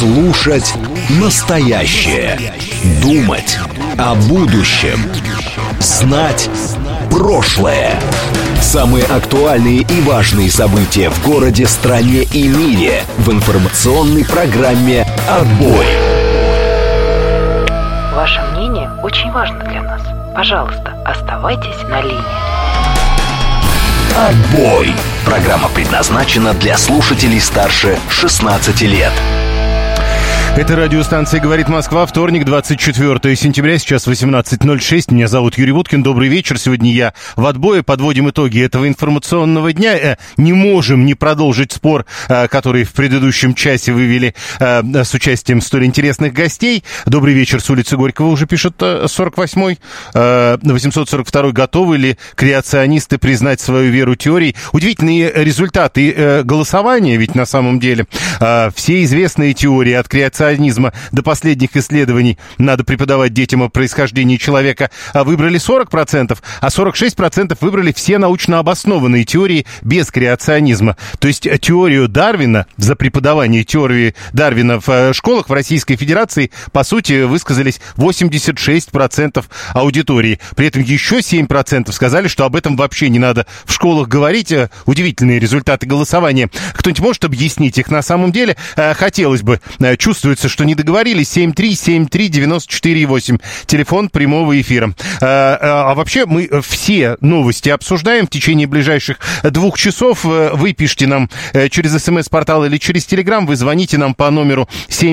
Слушать настоящее. Думать о будущем. Знать прошлое. Самые актуальные и важные события в городе, стране и мире в информационной программе «Отбой». Ваше мнение очень важно для нас. Пожалуйста, оставайтесь на линии. «Отбой». Программа предназначена для слушателей старше 16 лет. Это радиостанция «Говорит Москва», вторник, 24 сентября, сейчас 18:06. Меня зовут Юрий Буткин. Добрый вечер. Сегодня я в отбое. Подводим итоги этого информационного дня. Не можем не продолжить спор, который в предыдущем часе вывели с участием столь интересных гостей. Добрый вечер с улицы Горького, уже пишет 48-й. 842-й. Готовы ли креационисты признать свою веру теории? Удивительные результаты голосования, ведь на самом деле все известные теории от креационизма до последних исследований надо преподавать детям о происхождении человека, выбрали 40%, а 46% выбрали все научно обоснованные теории без креационизма. То есть теорию Дарвина, за преподавание теории Дарвина в школах в Российской Федерации, по сути, высказались 86% аудитории. При этом еще 7% сказали, что об этом вообще не надо в школах говорить. Удивительные результаты голосования. Кто-нибудь может объяснить их на самом деле? Хотелось бы. Чувствуется, что не договорились. 7373948. Телефон прямого эфира. А вообще мы все новости обсуждаем в течение ближайших 2 часов. Вы пишите нам через СМС-портал или через Телеграм. Вы звоните нам по номеру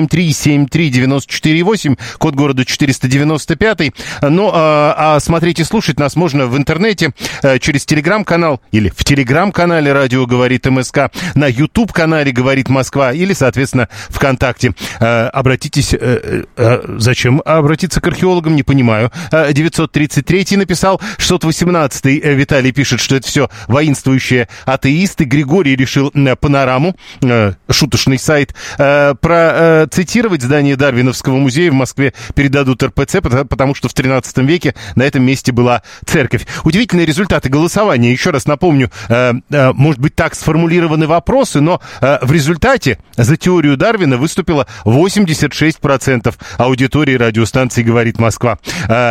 7373948, код города 495. Ну, а смотреть и слушать нас можно в интернете через Телеграм-канал или в Телеграм-канале «Радио говорит МСК», на YouTube-канале «Говорит Москва» или, соответственно, ВКонтакте. Обратитесь... Зачем обратиться к археологам, не понимаю. 933-й написал, 618-й Виталий пишет, что это все воинствующие атеисты. Григорий решил «Панораму», шуточный сайт, процитировать. Здание Дарвиновского музея в Москве передадут РПЦ, потому что в 13 веке на этом месте была церковь. Удивительные результаты голосования. Еще раз напомню, может быть, так сформулированы вопросы, но в результате за теорию Дарвина выступило 86% аудитории радиостанции «Говорит Москва».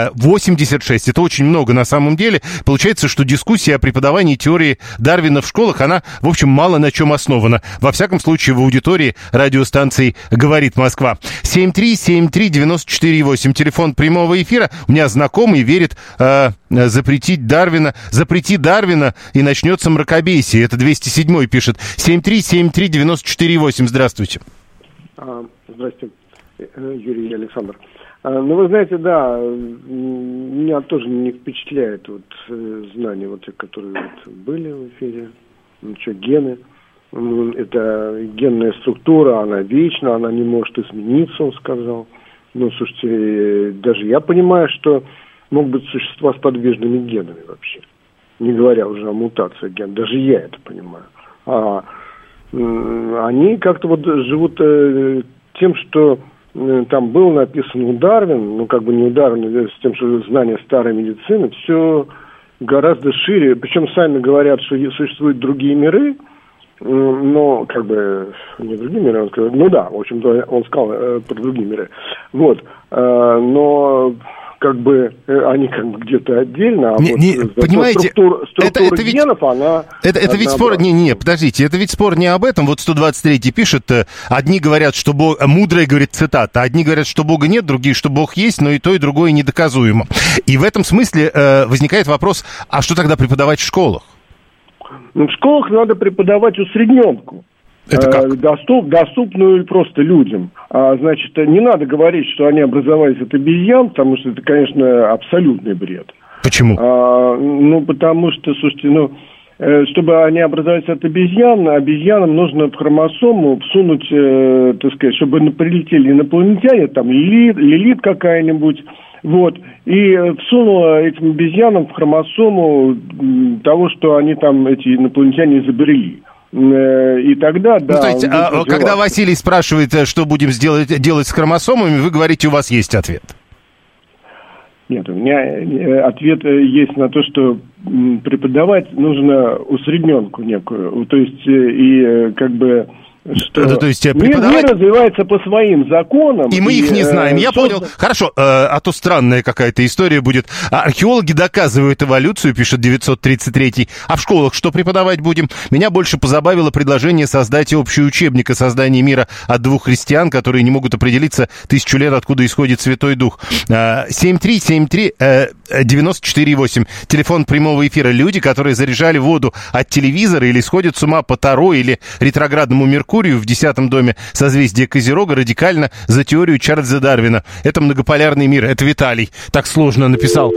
86. Это очень много на самом деле. Получается, что дискуссия о преподавании теории Дарвина в школах, она, в общем, мало на чем основана. Во всяком случае, в аудитории радиостанции «Говорит Москва». 7373948. Телефон прямого эфира. У меня знакомый верит запрети Дарвина, и начнется мракобесие. Это 207-й пишет. 7373948. Здравствуйте. Здравствуйте, Юрий и Александр. Ну, вы знаете, да, меня тоже не впечатляет знания, те, которые были в эфире. Гены. Это генная структура, она вечна, она не может измениться, он сказал. Ну, слушайте, даже я понимаю, что могут быть существа с подвижными генами вообще. Не говоря уже о мутации генов. Даже я это понимаю. Они как-то живут тем, что там был написан у Дарвина, не у Дарвина, с тем, что знание старой медицины, все гораздо шире. Причем сами говорят, что существуют другие миры, но не другие миры, он сказал, в общем-то, он сказал про другие миры. Но они где-то отдельно, понимаете, структура генов, она... Это ведь спор... подождите, это ведь спор не об этом. 123-й пишет, одни говорят, что Бог... Мудрый говорит, цитата, одни говорят, что Бога нет, другие, что Бог есть, но и то, и другое недоказуемо. И в этом смысле возникает вопрос, а что тогда преподавать в школах? В школах надо преподавать усредненку. Это как? Доступную просто людям. Значит, не надо говорить, что они образовались от обезьян, потому что это, конечно, абсолютный бред. Почему? Потому что, слушайте, чтобы они образовались от обезьянам нужно в хромосому всунуть, чтобы прилетели инопланетяне, там Лилит какая-нибудь, и всунула этим обезьянам в хромосому того, что они там, эти инопланетяне, изобрели. И тогда, да... то есть, когда Василий спрашивает, что будем делать с хромосомами, вы говорите, у вас есть ответ? Нет, у меня ответ есть на то, что преподавать нужно усредненку некую. То есть, что то есть мир развивается по своим законам. И мы их не знаем. Я понял. Хорошо, а то странная какая-то история будет. Археологи доказывают эволюцию, пишет 933. А в школах что преподавать будем? Меня больше позабавило предложение создать общий учебник о создании мира от двух христиан, которые не могут определиться 1000 лет, откуда исходит Святой Дух. 7373948. Телефон прямого эфира. Люди, которые заряжали воду от телевизора или сходят с ума по Таро или ретроградному Меркурию в 10-м доме созвездия Козерога, радикально за теорию Чарльза Дарвина. Это многополярный мир. Это Виталий так сложно написал.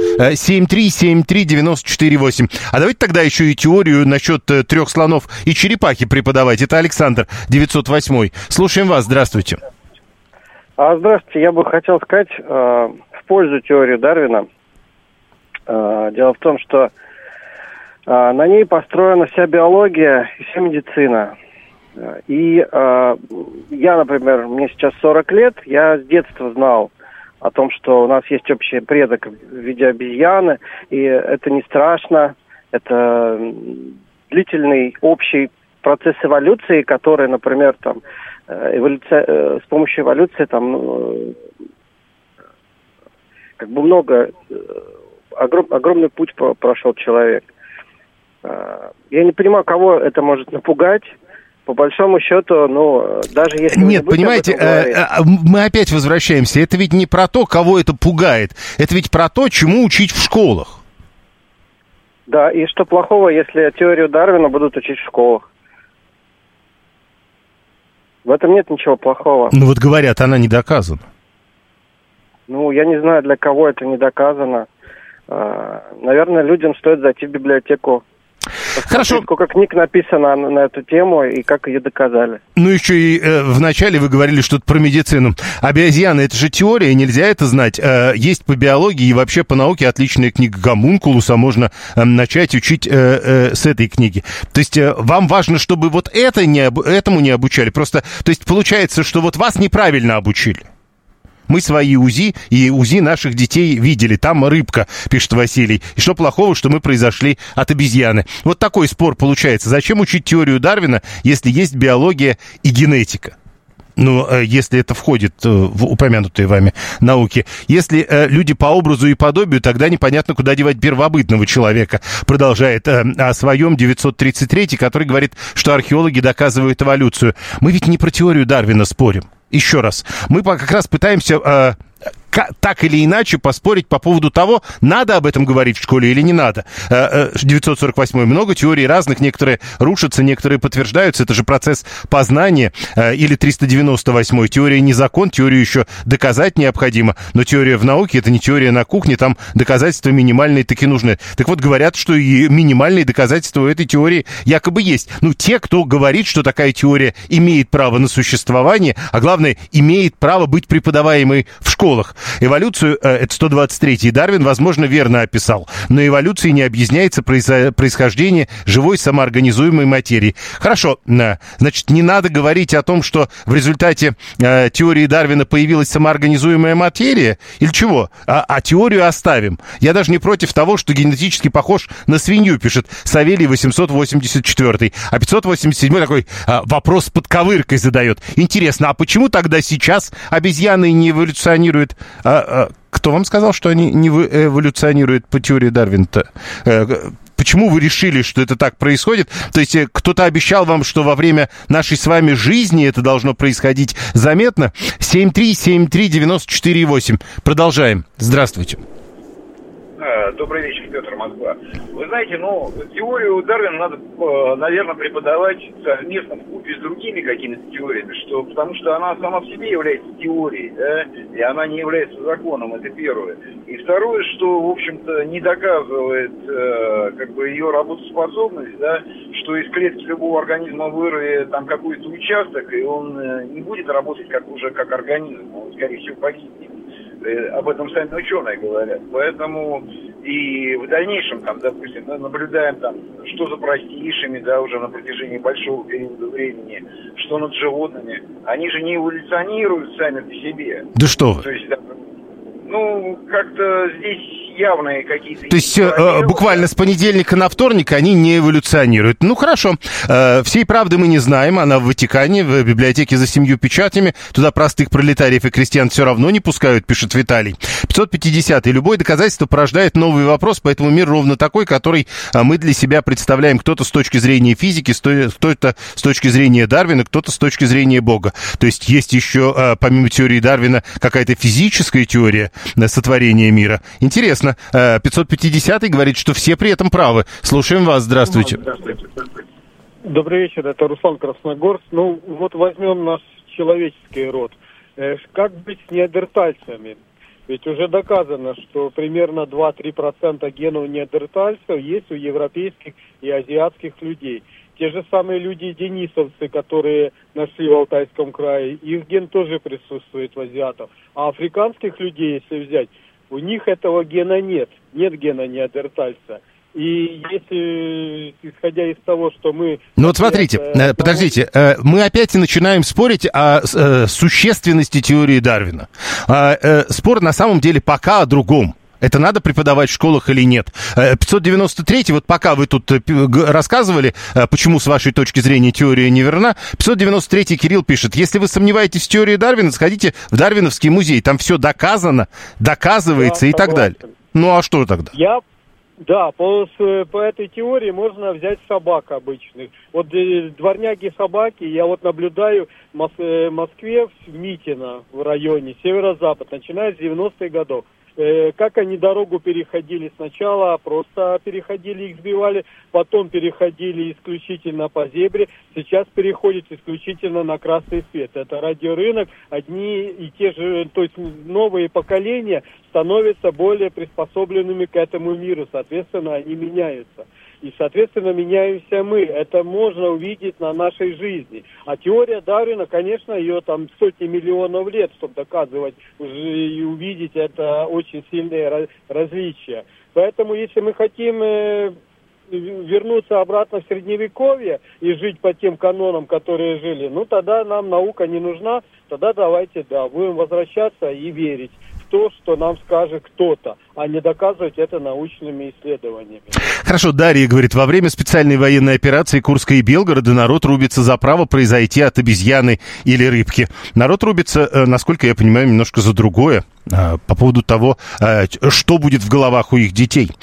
7373948. А давайте тогда еще и теорию насчет 3 слонов и черепахи преподавать. Это Александр, 908. Слушаем вас. Здравствуйте. Здравствуйте. Я бы хотел сказать в пользу теории Дарвина. Дело в том, что на ней построена вся биология и вся медицина. И я, например, мне сейчас 40 лет, я с детства знал о том, что у нас есть общий предок в виде обезьяны, и это не страшно, это длительный общий процесс эволюции, который, например, там, с помощью эволюции там, как бы огромный путь прошел человек. Я не понимаю, кого это может напугать. По большому счету, даже если... Нет, понимаете, мы опять возвращаемся. Это ведь не про то, кого это пугает. Это ведь про то, чему учить в школах. Да, и что плохого, если теорию Дарвина будут учить в школах? В этом нет ничего плохого. Вот говорят, она не доказана. Я не знаю, для кого это не доказано. Наверное, людям стоит зайти в библиотеку. Хорошо. Сколько книг написано на эту тему и как ее доказали. Еще и вначале вы говорили что-то про медицину. Обезьяны — это же теория, нельзя это знать. Есть по биологии и вообще по науке отличная книга «Гомункулуса», можно начать учить с этой книги. То есть вам важно, чтобы вот этому не обучали. Просто, то есть получается, что вот вас неправильно обучили. Мы свои УЗИ и УЗИ наших детей видели. Там рыбка, пишет Василий. И что плохого, что мы произошли от обезьяны? Вот такой спор получается. Зачем учить теорию Дарвина, если есть биология и генетика? Если это входит в упомянутые вами науки. Если люди по образу и подобию, тогда непонятно, куда девать первобытного человека. Продолжает о своем 933, который говорит, что археологи доказывают эволюцию. Мы ведь не про теорию Дарвина спорим. Еще раз, мы как раз пытаемся так или иначе поспорить по поводу того, надо об этом говорить в школе или не надо. 948. Много теорий разных, некоторые рушатся, некоторые подтверждаются. Это же процесс познания. Или 398. Теория не закон, теорию еще доказать необходимо. Но теория в науке — это не теория на кухне, там доказательства минимальные таки нужны. Так вот, говорят, что и минимальные доказательства у этой теории якобы есть. Те, кто говорит, что такая теория имеет право на существование, а главное, имеет право быть преподаваемой в школах. Эволюцию, это 123-й, Дарвин, возможно, верно описал, но эволюцией не объясняется происхождение живой самоорганизуемой материи. Хорошо, значит, не надо говорить о том, что в результате теории Дарвина появилась самоорганизуемая материя, или чего? А теорию оставим. Я даже не против того, что генетически похож на свинью, пишет Савелий 884. А 587 такой вопрос с подковыркой задает. Интересно, а почему тогда сейчас обезьяны не эволюционируют? Кто вам сказал, что они не эволюционируют по теории Дарвина-то? Почему вы решили, что это так происходит? То есть кто-то обещал вам, что во время нашей с вами жизни это должно происходить заметно? 7373948. Продолжаем. Здравствуйте. Добрый вечер, Петр, Москва. Вы знаете, теорию Дарвина надо, наверное, преподавать совместно вкупе с другими какими-то теориями, потому что она сама в себе является теорией, да, и она не является законом, это первое. И второе, что, в общем-то, не доказывает ее работоспособность, да, что из клетки любого организма вырви там какой-то участок, и он не будет работать как организм, он, скорее всего, погибнет. Об этом сами ученые говорят. Поэтому и в дальнейшем, допустим, наблюдаем что за простейшими, уже на протяжении большого периода времени, что над животными. Они же не эволюционируют сами по себе. Да что вы. То есть, как-то здесь явные какие-то... То есть буквально с понедельника на вторник они не эволюционируют. Ну, хорошо. Всей правды мы не знаем. Она в Ватикане, в библиотеке за 7 печатями. Туда простых пролетариев и крестьян все равно не пускают, пишет Виталий. 550-й. Любое доказательство порождает новый вопрос, поэтому мир ровно такой, который мы для себя представляем. Кто-то с точки зрения физики, кто-то с точки зрения Дарвина, кто-то с точки зрения Бога. То есть есть еще, помимо теории Дарвина, какая-то физическая теория сотворения мира. Интересно. 550-й говорит, что все при этом правы. Слушаем вас. Здравствуйте. Добрый вечер. Это Руслан Красногорск. Ну, вот возьмем наш человеческий род. Как быть с неандертальцами? Ведь уже доказано, что примерно 2-3% генов неандертальцев есть у европейских и азиатских людей. Те же самые люди-денисовцы, которые нашли в Алтайском крае, их ген тоже присутствует в азиатах. А африканских людей, если взять, у них этого гена нет. Нет гена неандертальца. И если, исходя из того, что мы... Ну вот смотрите, подождите, мы опять начинаем спорить о существенности теории Дарвина. Спор на самом деле пока о другом. Это надо преподавать в школах или нет? 593-й, вот пока вы тут рассказывали, почему с вашей точки зрения теория неверна, 593-й Кирилл пишет, если вы сомневаетесь в теории Дарвина, сходите в Дарвиновский музей, там все доказано, доказывается и так далее. Ну а что тогда? Да, по этой теории можно взять собак обычных. Вот дворняги собаки, я вот наблюдаю в Москве, в Митино, в районе, северо-запад, начиная с 90-х годов. Как они дорогу переходили сначала, просто переходили, их сбивали, потом переходили исключительно по зебре, сейчас переходят исключительно на красный свет. Это радиорынок, одни и те же, то есть новые поколения становятся более приспособленными к этому миру, соответственно, они меняются. И, соответственно, меняемся мы. Это можно увидеть на нашей жизни. А теория Дарвина, конечно, ее там сотни миллионов лет, чтобы доказывать и увидеть, это очень сильные различия. Поэтому, если мы хотим вернуться обратно в Средневековье и жить по тем канонам, которые жили, ну, тогда нам наука не нужна, тогда давайте, будем возвращаться и верить в то, что нам скажет кто-то, а не доказывать это научными исследованиями. Хорошо, Дарья говорит, во время специальной военной операции Курска и Белгорода народ рубится за право произойти от обезьяны или рыбки. Народ рубится, насколько я понимаю, немножко за другое, по поводу того, что будет в головах у их детей.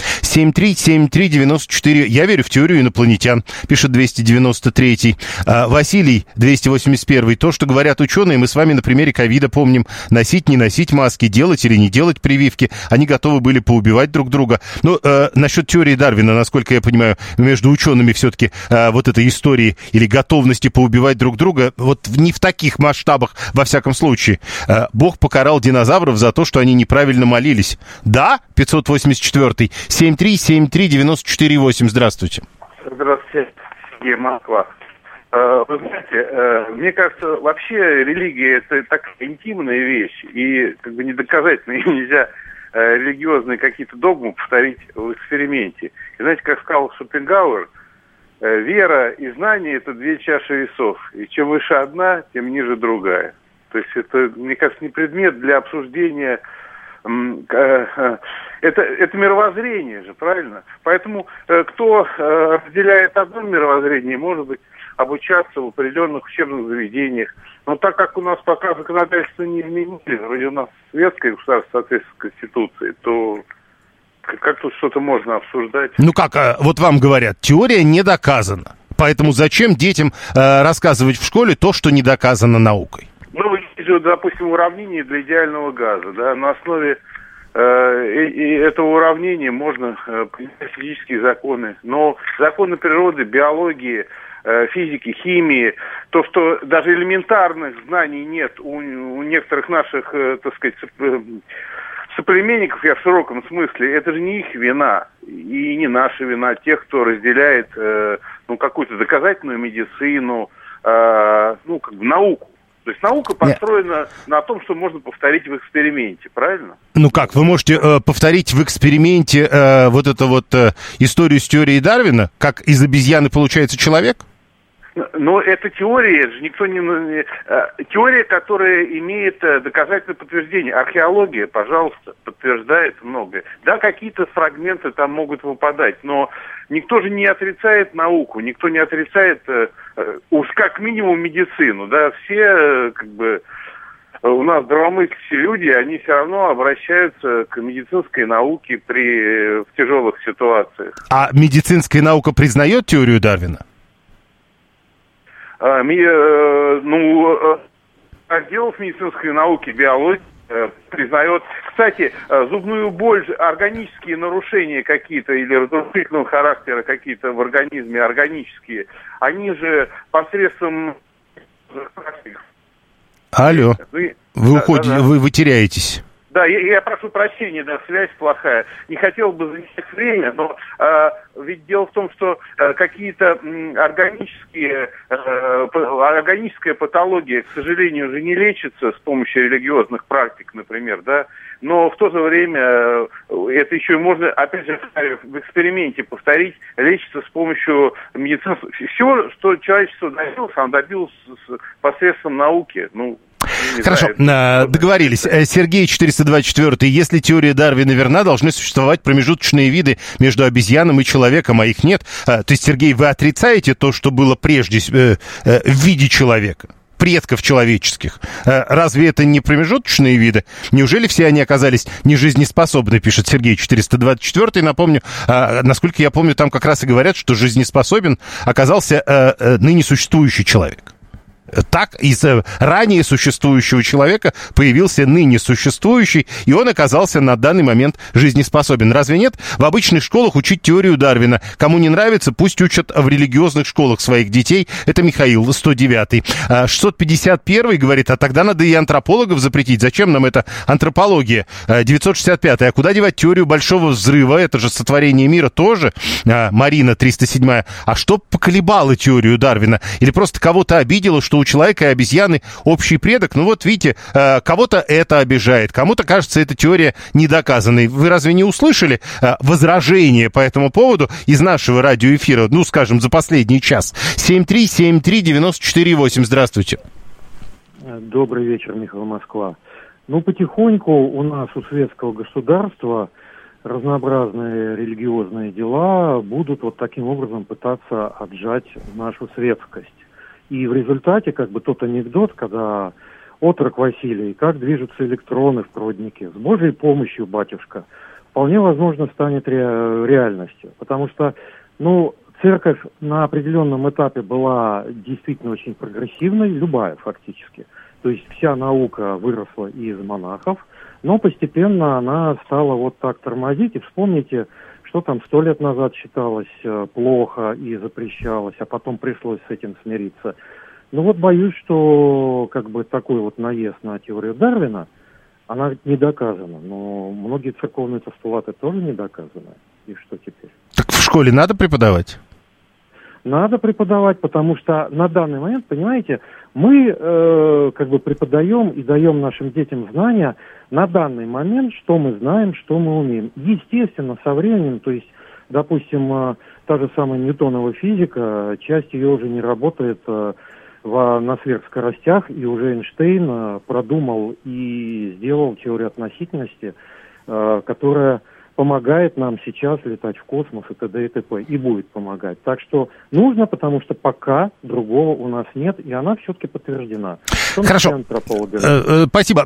7373948. Я верю в теорию инопланетян, пишет 293-й. Василий, 281-й. То, что говорят ученые, мы с вами на примере ковида помним. Носить, не носить маски, делать или не делать прививки. Они готовы были поубивать друг друга. Но насчет теории Дарвина, насколько я понимаю, между учеными все-таки вот этой истории или готовности поубивать друг друга, вот не в таких масштабах, во всяком случае. Бог покарал динозавров за то, что они неправильно молились. Да? 584-й. 7373948. Здравствуйте. Здравствуйте, Сергей, Москва. Вы знаете, мне кажется, вообще религия — это такая интимная вещь, и как бы недоказательная, и нельзя религиозные какие-то догмы повторить в эксперименте. И знаете, как сказал Шопенгауэр, вера и знание — это две чаши весов, и чем выше одна, тем ниже другая. То есть это, мне кажется, не предмет для обсуждения. Это мировоззрение же, правильно? Поэтому кто разделяет одно мировоззрение, может быть, обучаться в определенных учебных заведениях. Но так как у нас пока законодательство не изменили, вроде у нас светское государство соответствует Конституции, то как тут что-то можно обсуждать? Ну как, вот вам говорят, теория не доказана. Поэтому зачем детям рассказывать в школе то, что не доказано наукой? Ну, есть, допустим, уравнение для идеального газа, да, на основе этого уравнения можно принять физические законы, но законы природы, биологии, физики, химии, то, что даже элементарных знаний нет у некоторых наших, так сказать, соплеменников, я в широком смысле, это же не их вина, и не наша вина, тех, кто разделяет, какую-то доказательную медицину, как бы науку. То есть наука построена на том, что можно повторить в эксперименте, правильно? Ну как, вы можете повторить в эксперименте вот эту вот историю с теорией Дарвина, как из обезьяны получается человек? Но это теория, это же никто не... Теория, которая имеет доказательное подтверждение. Археология, пожалуйста, подтверждает многое. Да, какие-то фрагменты там могут выпадать, но никто же не отрицает науку, никто не отрицает уж как минимум медицину. Да, все как бы... У нас здравомыслящие люди, они все равно обращаются к медицинской науке в тяжелых ситуациях. А медицинская наука признает теорию Дарвина? Разделов медицинской науки, биологии признает. Кстати, зубную боль, органические нарушения какие-то или разрушительного характера какие-то в организме, органические, они же посредством... Алло, вы уходите, да. Вы теряетесь. Да, я прошу прощения, да, связь плохая. Не хотел бы занимать время, но ведь дело в том, что какие-то органическая патология, к сожалению, уже не лечится с помощью религиозных практик, например, да. Но в то же время это еще можно, опять же, в эксперименте повторить, лечится с помощью медицинского... Все, что человечество добилось, оно добилось посредством науки. Хорошо, договорились. Сергей 424. Если теория Дарвина верна, должны существовать промежуточные виды между обезьяном и человеком, а их нет. То есть, Сергей, вы отрицаете то, что было прежде в виде человека? Предков человеческих. Разве это не промежуточные виды? Неужели все они оказались нежизнеспособны, пишет Сергей 424. Напомню, насколько я помню, там как раз и говорят, что жизнеспособен оказался ныне существующий человек. Так, из ранее существующего человека появился ныне существующий, и он оказался на данный момент жизнеспособен. Разве нет? В обычных школах учить теорию Дарвина. Кому не нравится, пусть учат в религиозных школах своих детей. Это Михаил, 109-й. 651-й говорит, а тогда надо и антропологов запретить. Зачем нам эта антропология? 965-й. А куда девать теорию Большого взрыва? Это же сотворение мира тоже. Марина, 307-я. А что поколебало теорию Дарвина? Или просто кого-то обидело, что у человека и обезьяны общий предок? Ну вот видите, кого-то это обижает, кому-то кажется эта теория недоказанной. Вы разве не услышали возражения по этому поводу из нашего радиоэфира, ну, скажем, за последний час? 7373948. Здравствуйте. Добрый вечер, Михаил, Москва. Потихоньку у нас, у светского государства, разнообразные религиозные дела будут вот таким образом пытаться отжать нашу светскость. И в результате, тот анекдот, когда отрок Василий, как движутся электроны в проводнике, с Божьей помощью, батюшка, вполне возможно станет реальностью. Потому что, церковь на определенном этапе была действительно очень прогрессивной, любая фактически. То есть вся наука выросла из монахов, но постепенно она стала вот так тормозить. И вспомните, что там 100 лет назад считалось плохо и запрещалось, а потом пришлось с этим смириться. Боюсь, что такой вот наезд на теорию Дарвина, она не доказана. Но многие церковные постулаты тоже не доказаны. И что теперь? Так в школе надо преподавать? Надо преподавать, потому что на данный момент, понимаете, мы преподаем и даем нашим детям знания на данный момент, что мы знаем, что мы умеем. Естественно, со временем, то есть, допустим, та же самая Ньютонова физика, часть ее уже не работает на сверхскоростях, и уже Эйнштейн продумал и сделал теорию относительности, которая помогает нам сейчас летать в космос и т.д. и т.п. И будет помогать. Так что нужно, потому что пока другого у нас нет, и она все-таки подтверждена. Хорошо. Спасибо.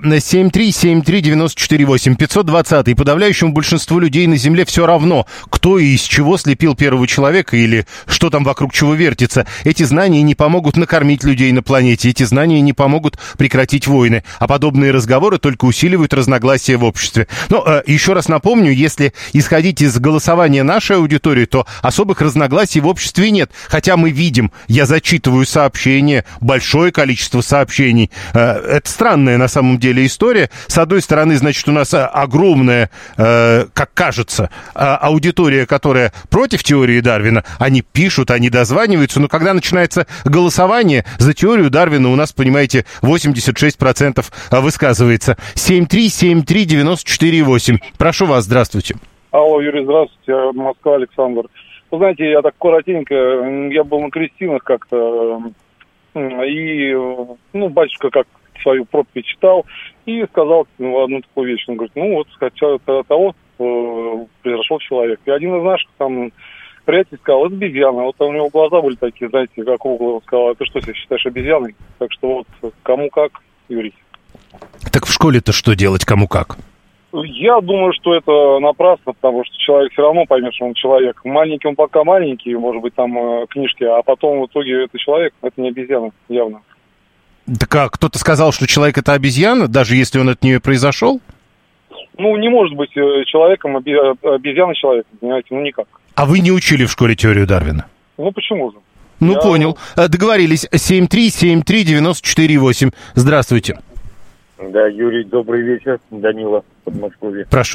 7373948. 520-й. Подавляющему большинству людей на Земле все равно, кто и из чего слепил первого человека или что там вокруг чего вертится. Эти знания не помогут накормить людей на планете. Эти знания не помогут прекратить войны. А подобные разговоры только усиливают разногласия в обществе. Но еще раз напомню, если исходить из голосования нашей аудитории, то особых разногласий в обществе нет. Хотя мы видим, я зачитываю сообщения, большое количество сообщений. Это странная на самом деле история. С одной стороны, значит, у нас огромная, как кажется, аудитория, которая против теории Дарвина. Они пишут, они дозваниваются, но когда начинается голосование за теорию Дарвина, у нас, понимаете, 86% высказывается. 7373948. Прошу вас, здравствуйте. Алло, Юрий, здравствуйте. Москва, Александр. Вы знаете, я так коротенько, я был на крестинах как-то, и, батюшка как свою проповедь читал, и сказал одну такую вещь. Он говорит, хотя того произошел человек. И один из наших там приятелей сказал, это обезьяна. Вот у него глаза были такие, знаете, как угол. Он сказал, ты что, себя считаешь обезьяной? Так что кому как, Юрий. Так в школе-то что делать, кому как? Я думаю, что это напрасно, потому что человек все равно поймет, что он человек. Маленький он пока маленький, может быть, там книжки, а потом в итоге это человек, это не обезьяна, явно. Так а кто-то сказал, что человек это обезьяна, даже если он от нее произошел? Не может быть человеком обезьяна человеком, понимаете, никак. А вы не учили в школе теорию Дарвина? Почему же? Понял. Договорились. 7373948. Здравствуйте. Да, Юрий, добрый вечер. Данила, Подмосковье. Прошу.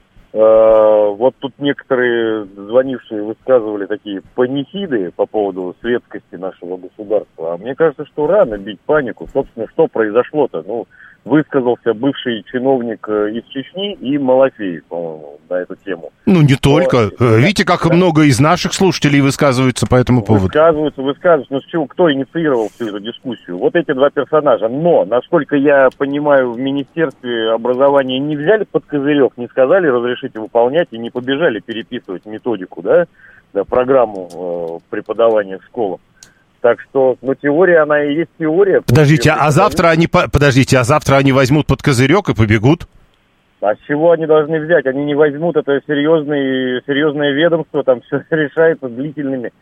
Вот тут некоторые звонившие высказывали такие панихиды по поводу светскости нашего государства. А мне кажется, что рано бить панику. Собственно, что произошло-то? Высказался бывший чиновник из Чечни и Малафеев, по-моему, на эту тему. Не только. Видите, как много из наших слушателей высказываются по этому поводу. Высказываются. С чего, кто инициировал всю эту дискуссию? Вот эти два персонажа. Но, насколько я понимаю, в Министерстве образования не взяли под козырек, не сказали разрешите выполнять и не побежали переписывать методику, программу преподавания в школах. Так что, теория, она и есть теория. Подождите, а завтра они возьмут под козырек и побегут? А с чего они должны взять? Они не возьмут, это серьезное ведомство, там все решается длительными,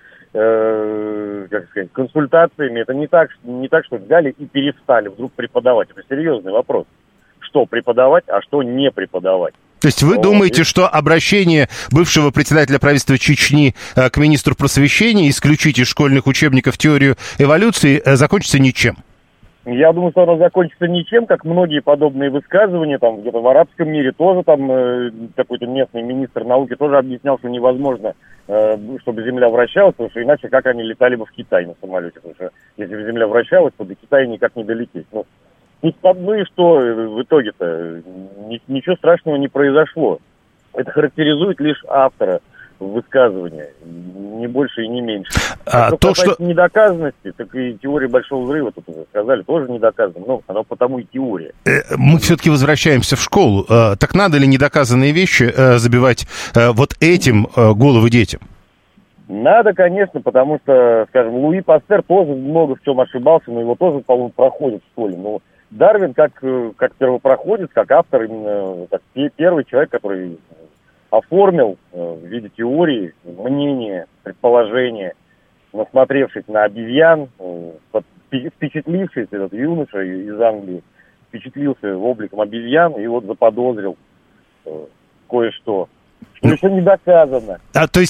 консультациями. Это не так, что взяли и перестали вдруг преподавать. Это серьезный вопрос. Что преподавать, а что не преподавать. То есть вы думаете, что обращение бывшего председателя правительства Чечни к министру просвещения исключить из школьных учебников теорию эволюции закончится ничем? Я думаю, что оно закончится ничем, как многие подобные высказывания, там где-то в арабском мире тоже там какой-то местный министр науки тоже объяснял, что невозможно, чтобы Земля вращалась, потому что иначе как они летали бы в Китай на самолете, потому что если бы Земля вращалась, то до Китая никак не долететь. И что в итоге-то? Ничего страшного не произошло. Это характеризует лишь автора высказывания, не больше и не меньше. Недоказанности, так и теория Большого Взрыва, тут уже сказали, тоже не доказано, оно потому и теория. Мы все-таки возвращаемся в школу. Так надо ли недоказанные вещи забивать вот этим головы детям? Надо, конечно, потому что, скажем, Луи Пастер тоже много в чем ошибался, но его тоже, по-моему, проходит в школе. Дарвин как первопроходец, как автор, именно как первый человек, который оформил в виде теории мнение, предположение, насмотревшись на обезьян, впечатлившись, этот юноша из Англии, впечатлился обликом обезьян и заподозрил кое-что. Что еще не доказано.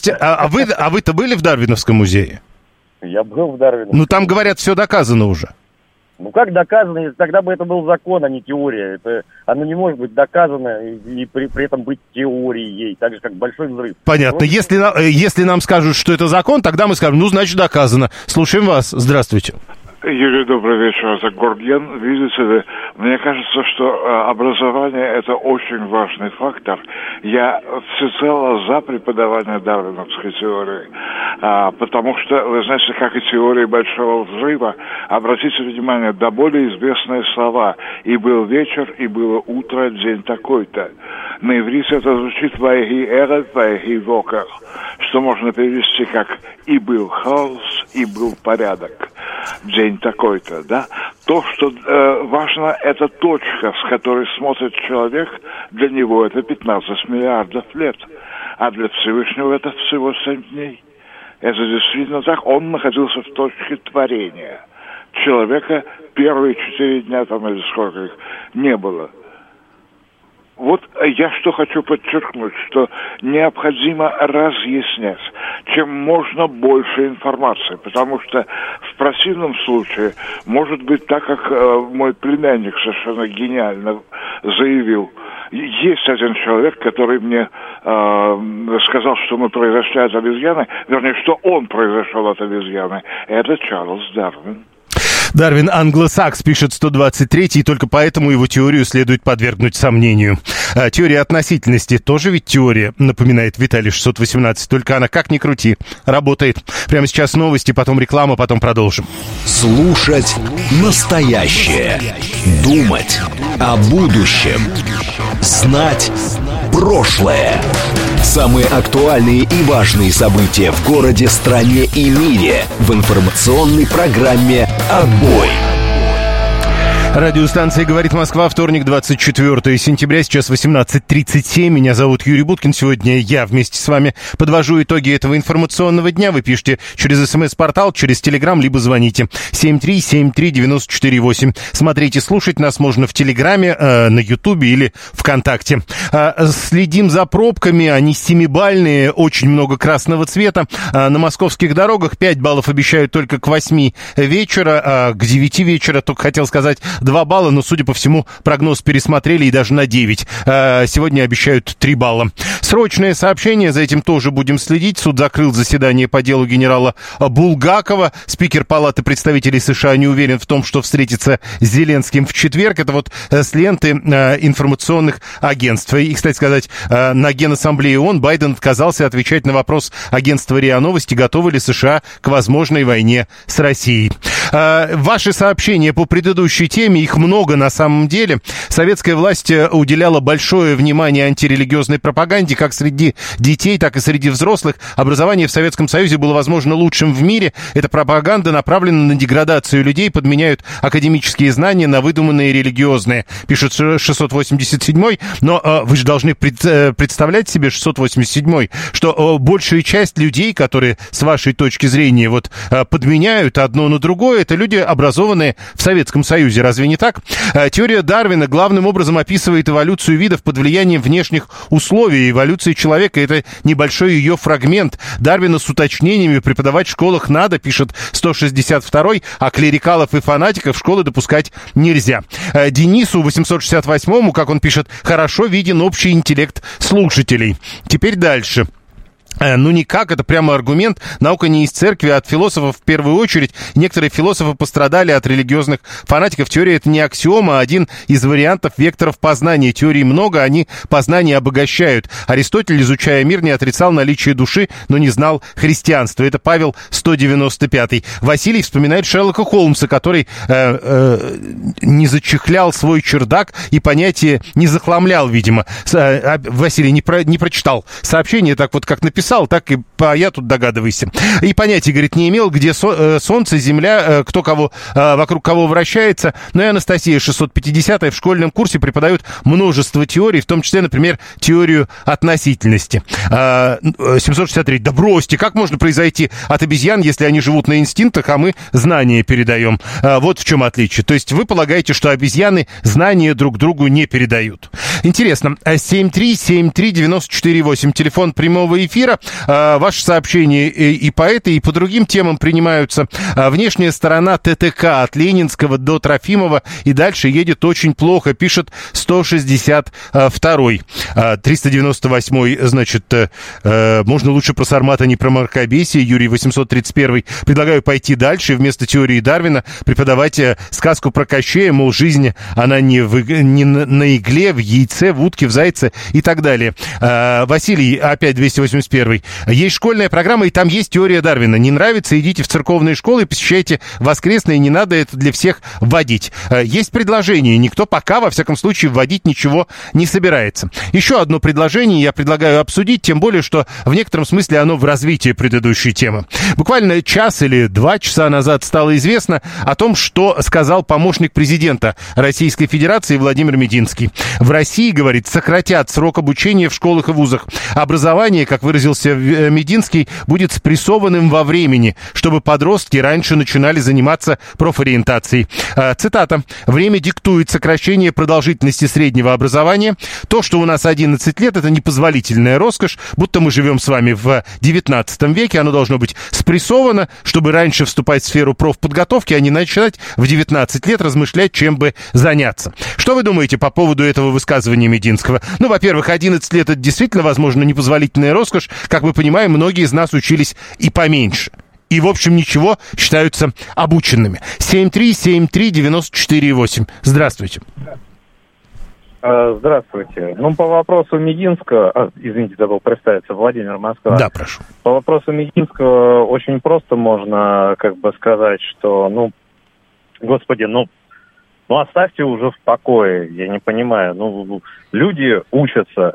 Вы-то были в Дарвиновском музее? Я был в Дарвиновском. Там, говорят, все доказано уже. Как доказано? Тогда бы это был закон, а не теория. Оно не может быть доказано и при этом быть теорией, так же, как Большой Взрыв. Понятно. Если нам скажут, что это закон, тогда мы скажем, значит, доказано. Слушаем вас. Здравствуйте. Юрий, добрый вечер, это Горген. Видите ли, мне кажется, что образование – это очень важный фактор. Я всецело за преподавание дарвиновской теории, потому что, вы знаете, как и теория Большого Взрыва, обратите внимание, до более известные слова «и был вечер, и было утро, день такой-то». На иврите это звучит «вайги эрет, вайги вокер», что можно перевести как «и был хаос, и был порядок». День такой-то, да? То, что важно, это точка, с которой смотрит человек, для него это 15 миллиардов лет, а для Всевышнего это всего 7 дней. Это действительно так. Он находился в точке творения. Человека первые 4 дня там или сколько их не было. Вот я что хочу подчеркнуть, что необходимо разъяснять, чем можно больше информации, потому что в противном случае может быть так, как мой племянник совершенно гениально заявил. Есть один человек, который мне сказал, что мы произошли от обезьяны, вернее, что он произошел от обезьяны. Это Чарльз Дарвин. Дарвин англосакс, пишет 123-й, и только поэтому его теорию следует подвергнуть сомнению. Теория относительности тоже ведь теория, напоминает Виталий 618, только она, как ни крути, работает. Прямо сейчас новости, потом реклама, потом продолжим. Слушать настоящее. Думать о будущем. Знать прошлое. Самые актуальные и важные события в городе, стране и мире в информационной программе «Отбой». Радиостанция «Говорит Москва», вторник, 24 сентября, сейчас 18:37. Меня зовут Юрий Буткин. Сегодня я вместе с вами подвожу итоги этого информационного дня. Вы пишите через СМС-портал, через Телеграм, либо звоните 7373948. Смотрите, слушать нас можно в Телеграме, на Ютубе или ВКонтакте. Следим за пробками, они 7-бальные, очень много красного цвета. На московских дорогах 5 баллов обещают только к 8 вечера, а к 9 вечера, только хотел сказать, 2 балла, но, судя по всему, прогноз пересмотрели и даже на 9. Сегодня обещают 3 балла. Срочное сообщение, за этим тоже будем следить. Суд закрыл заседание по делу генерала Булгакова. Спикер Палаты представителей США не уверен в том, что встретится с Зеленским в четверг. Это вот с ленты информационных агентств. И, кстати сказать, на Генассамблее ООН Байден отказался отвечать на вопрос агентства РИА Новости, готовы ли США к возможной войне с Россией. Ваши сообщения по предыдущей теме, их много на самом деле. Советская власть уделяла большое внимание антирелигиозной пропаганде как среди детей, так и среди взрослых. Образование в Советском Союзе было, возможно, лучшим в мире. Эта пропаганда направлена на деградацию людей, подменяют академические знания на выдуманные религиозные, пишет 687-й. Но вы же должны представлять себе, 687-й, что большая часть людей, которые с вашей точки зрения вот подменяют одно на другое, это люди, образованные в Советском Союзе. Разве не так? Теория Дарвина главным образом описывает эволюцию видов под влиянием внешних условий. Эволюция человека — это небольшой ее фрагмент. Дарвина с уточнениями преподавать в школах надо, пишет 162-й, а клерикалов и фанатиков в школы допускать нельзя. Денису 868-му, как он пишет, хорошо виден общий интеллект слушателей. Теперь дальше. Ну никак, это прямо аргумент. Наука не из церкви, а от философов в первую очередь. Некоторые философы пострадали от религиозных фанатиков. Теория — это не аксиома, а один из вариантов векторов познания. Теорий много, они познание обогащают. Аристотель, изучая мир, не отрицал наличие души, но не знал христианства. Это Павел 195-й. Василий вспоминает Шерлока Холмса, который не зачехлял свой чердак и понятие не захламлял, видимо. Василий не прочитал сообщение, так вот как написал, так и я тут догадываюсь. И понятия, говорит, не имел, где солнце, земля, кто кого, вокруг кого вращается. Но и Анастасия 650-я в школьном курсе преподают множество теорий, в том числе, например, теорию относительности. 763. Да бросьте, как можно произойти от обезьян, если они живут на инстинктах, а мы знания передаем? Вот в чем отличие. То есть вы полагаете, что обезьяны знания друг другу не передают. Интересно. 7373948, телефон прямого эфира. Ваши сообщения и по этой, и по другим темам принимаются. Внешняя сторона ТТК от Ленинского до Трофимова и дальше едет очень плохо, пишет 162-й. 398-й, значит, можно лучше про Сармата, не про мракобесие. Юрий 831-й. Предлагаю пойти дальше и вместо теории Дарвина преподавать сказку про Кощея, мол, жизнь, она не на игле, в яйце, в утке, в зайце и так далее. Василий, опять 281-й. Есть школьная программа, и там есть теория Дарвина. Не нравится, идите в церковные школы, посещайте воскресные, не надо это для всех вводить. Есть предложение, никто пока, во всяком случае, вводить ничего не собирается. Еще одно предложение я предлагаю обсудить, тем более, что в некотором смысле оно в развитии предыдущей темы. Буквально час или 2 часа назад стало известно о том, что сказал помощник президента Российской Федерации Владимир Мединский. В России, говорит, сократят срок обучения в школах и вузах. Образование, как выразился Мединский, будет спрессованным во времени, чтобы подростки раньше начинали заниматься профориентацией. Цитата. «Время диктует сокращение продолжительности среднего образования. То, что у нас 11 лет, это непозволительная роскошь, будто мы живем с вами в 19 веке. Оно должно быть спрессовано, чтобы раньше вступать в сферу профподготовки, а не начинать в 19 лет размышлять, чем бы заняться». Что вы думаете по поводу этого высказывания Мединского? Ну, во-первых, 11 лет — это действительно, возможно, непозволительная роскошь. Как мы понимаем, многие из нас учились и поменьше. и, в общем, ничего, считаются обученными. 7373948. Здравствуйте. Здравствуйте. Ну, по вопросу Мединского... извините, забыл представиться. Владимир, Москва. Да, прошу. По вопросу Мединского очень просто можно как бы сказать, что, господи, оставьте уже в покое. Я не понимаю. Люди учатся.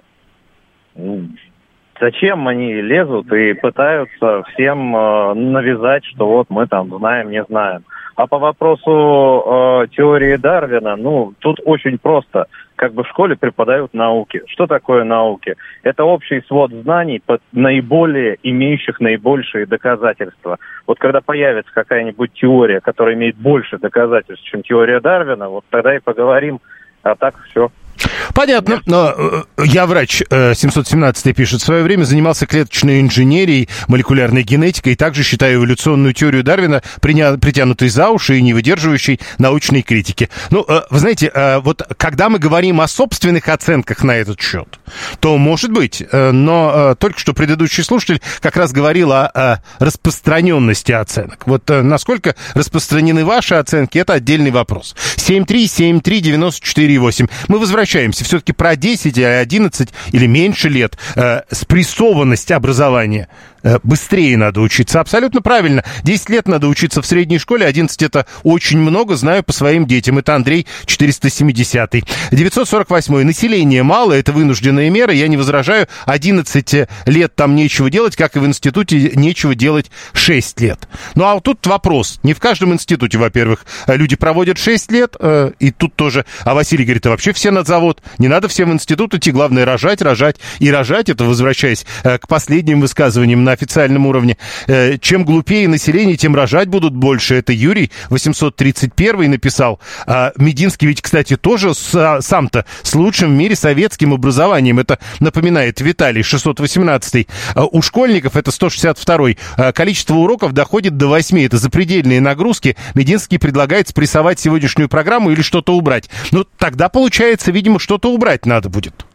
Зачем они лезут и пытаются всем навязать, что вот мы там знаем, не знаем. А по вопросу теории Дарвина, тут очень просто. Как бы в школе преподают науки. Что такое науки? Это общий свод знаний, наиболее имеющих наибольшие доказательства. Вот когда появится какая-нибудь теория, которая имеет больше доказательств, чем теория Дарвина, вот тогда и поговорим, а так все. Понятно, но я врач, 717 пишет, в свое время занимался клеточной инженерией, молекулярной генетикой и также считаю эволюционную теорию Дарвина притянутой за уши и не выдерживающей научной критики. Вы знаете, вот когда мы говорим о собственных оценках на этот счет, то может быть, но только что предыдущий слушатель как раз говорил о распространенности оценок. Вот насколько распространены ваши оценки, это отдельный вопрос. 7373948. Мы возвращаемся все-таки про 10, 11 или меньше лет. Спрессованность образования. Быстрее надо учиться. Абсолютно правильно. 10 лет надо учиться в средней школе, 11 это очень много, знаю по своим детям. Это Андрей 470. 948. Население мало, это вынужденная мера, я не возражаю. 11 лет там нечего делать, как и в институте нечего делать 6 лет. Ну а вот тут вопрос. Не в каждом институте, во-первых, люди проводят 6 лет, и тут тоже... А Василий говорит, а вообще все на завод. Не надо всем в институт идти, главное рожать. И рожать, это возвращаясь к последним высказываниям на официальном уровне. Чем глупее население, тем рожать будут больше. Это Юрий 831 написал. Мединский ведь, кстати, тоже сам-то с лучшим в мире советским образованием. Это напоминает Виталий 618. У школьников это 162. Количество уроков доходит до 8. Это запредельные нагрузки. Мединский предлагает спрессовать сегодняшнюю программу или что-то убрать. Тогда, получается, видимо, что-то убрать надо будет.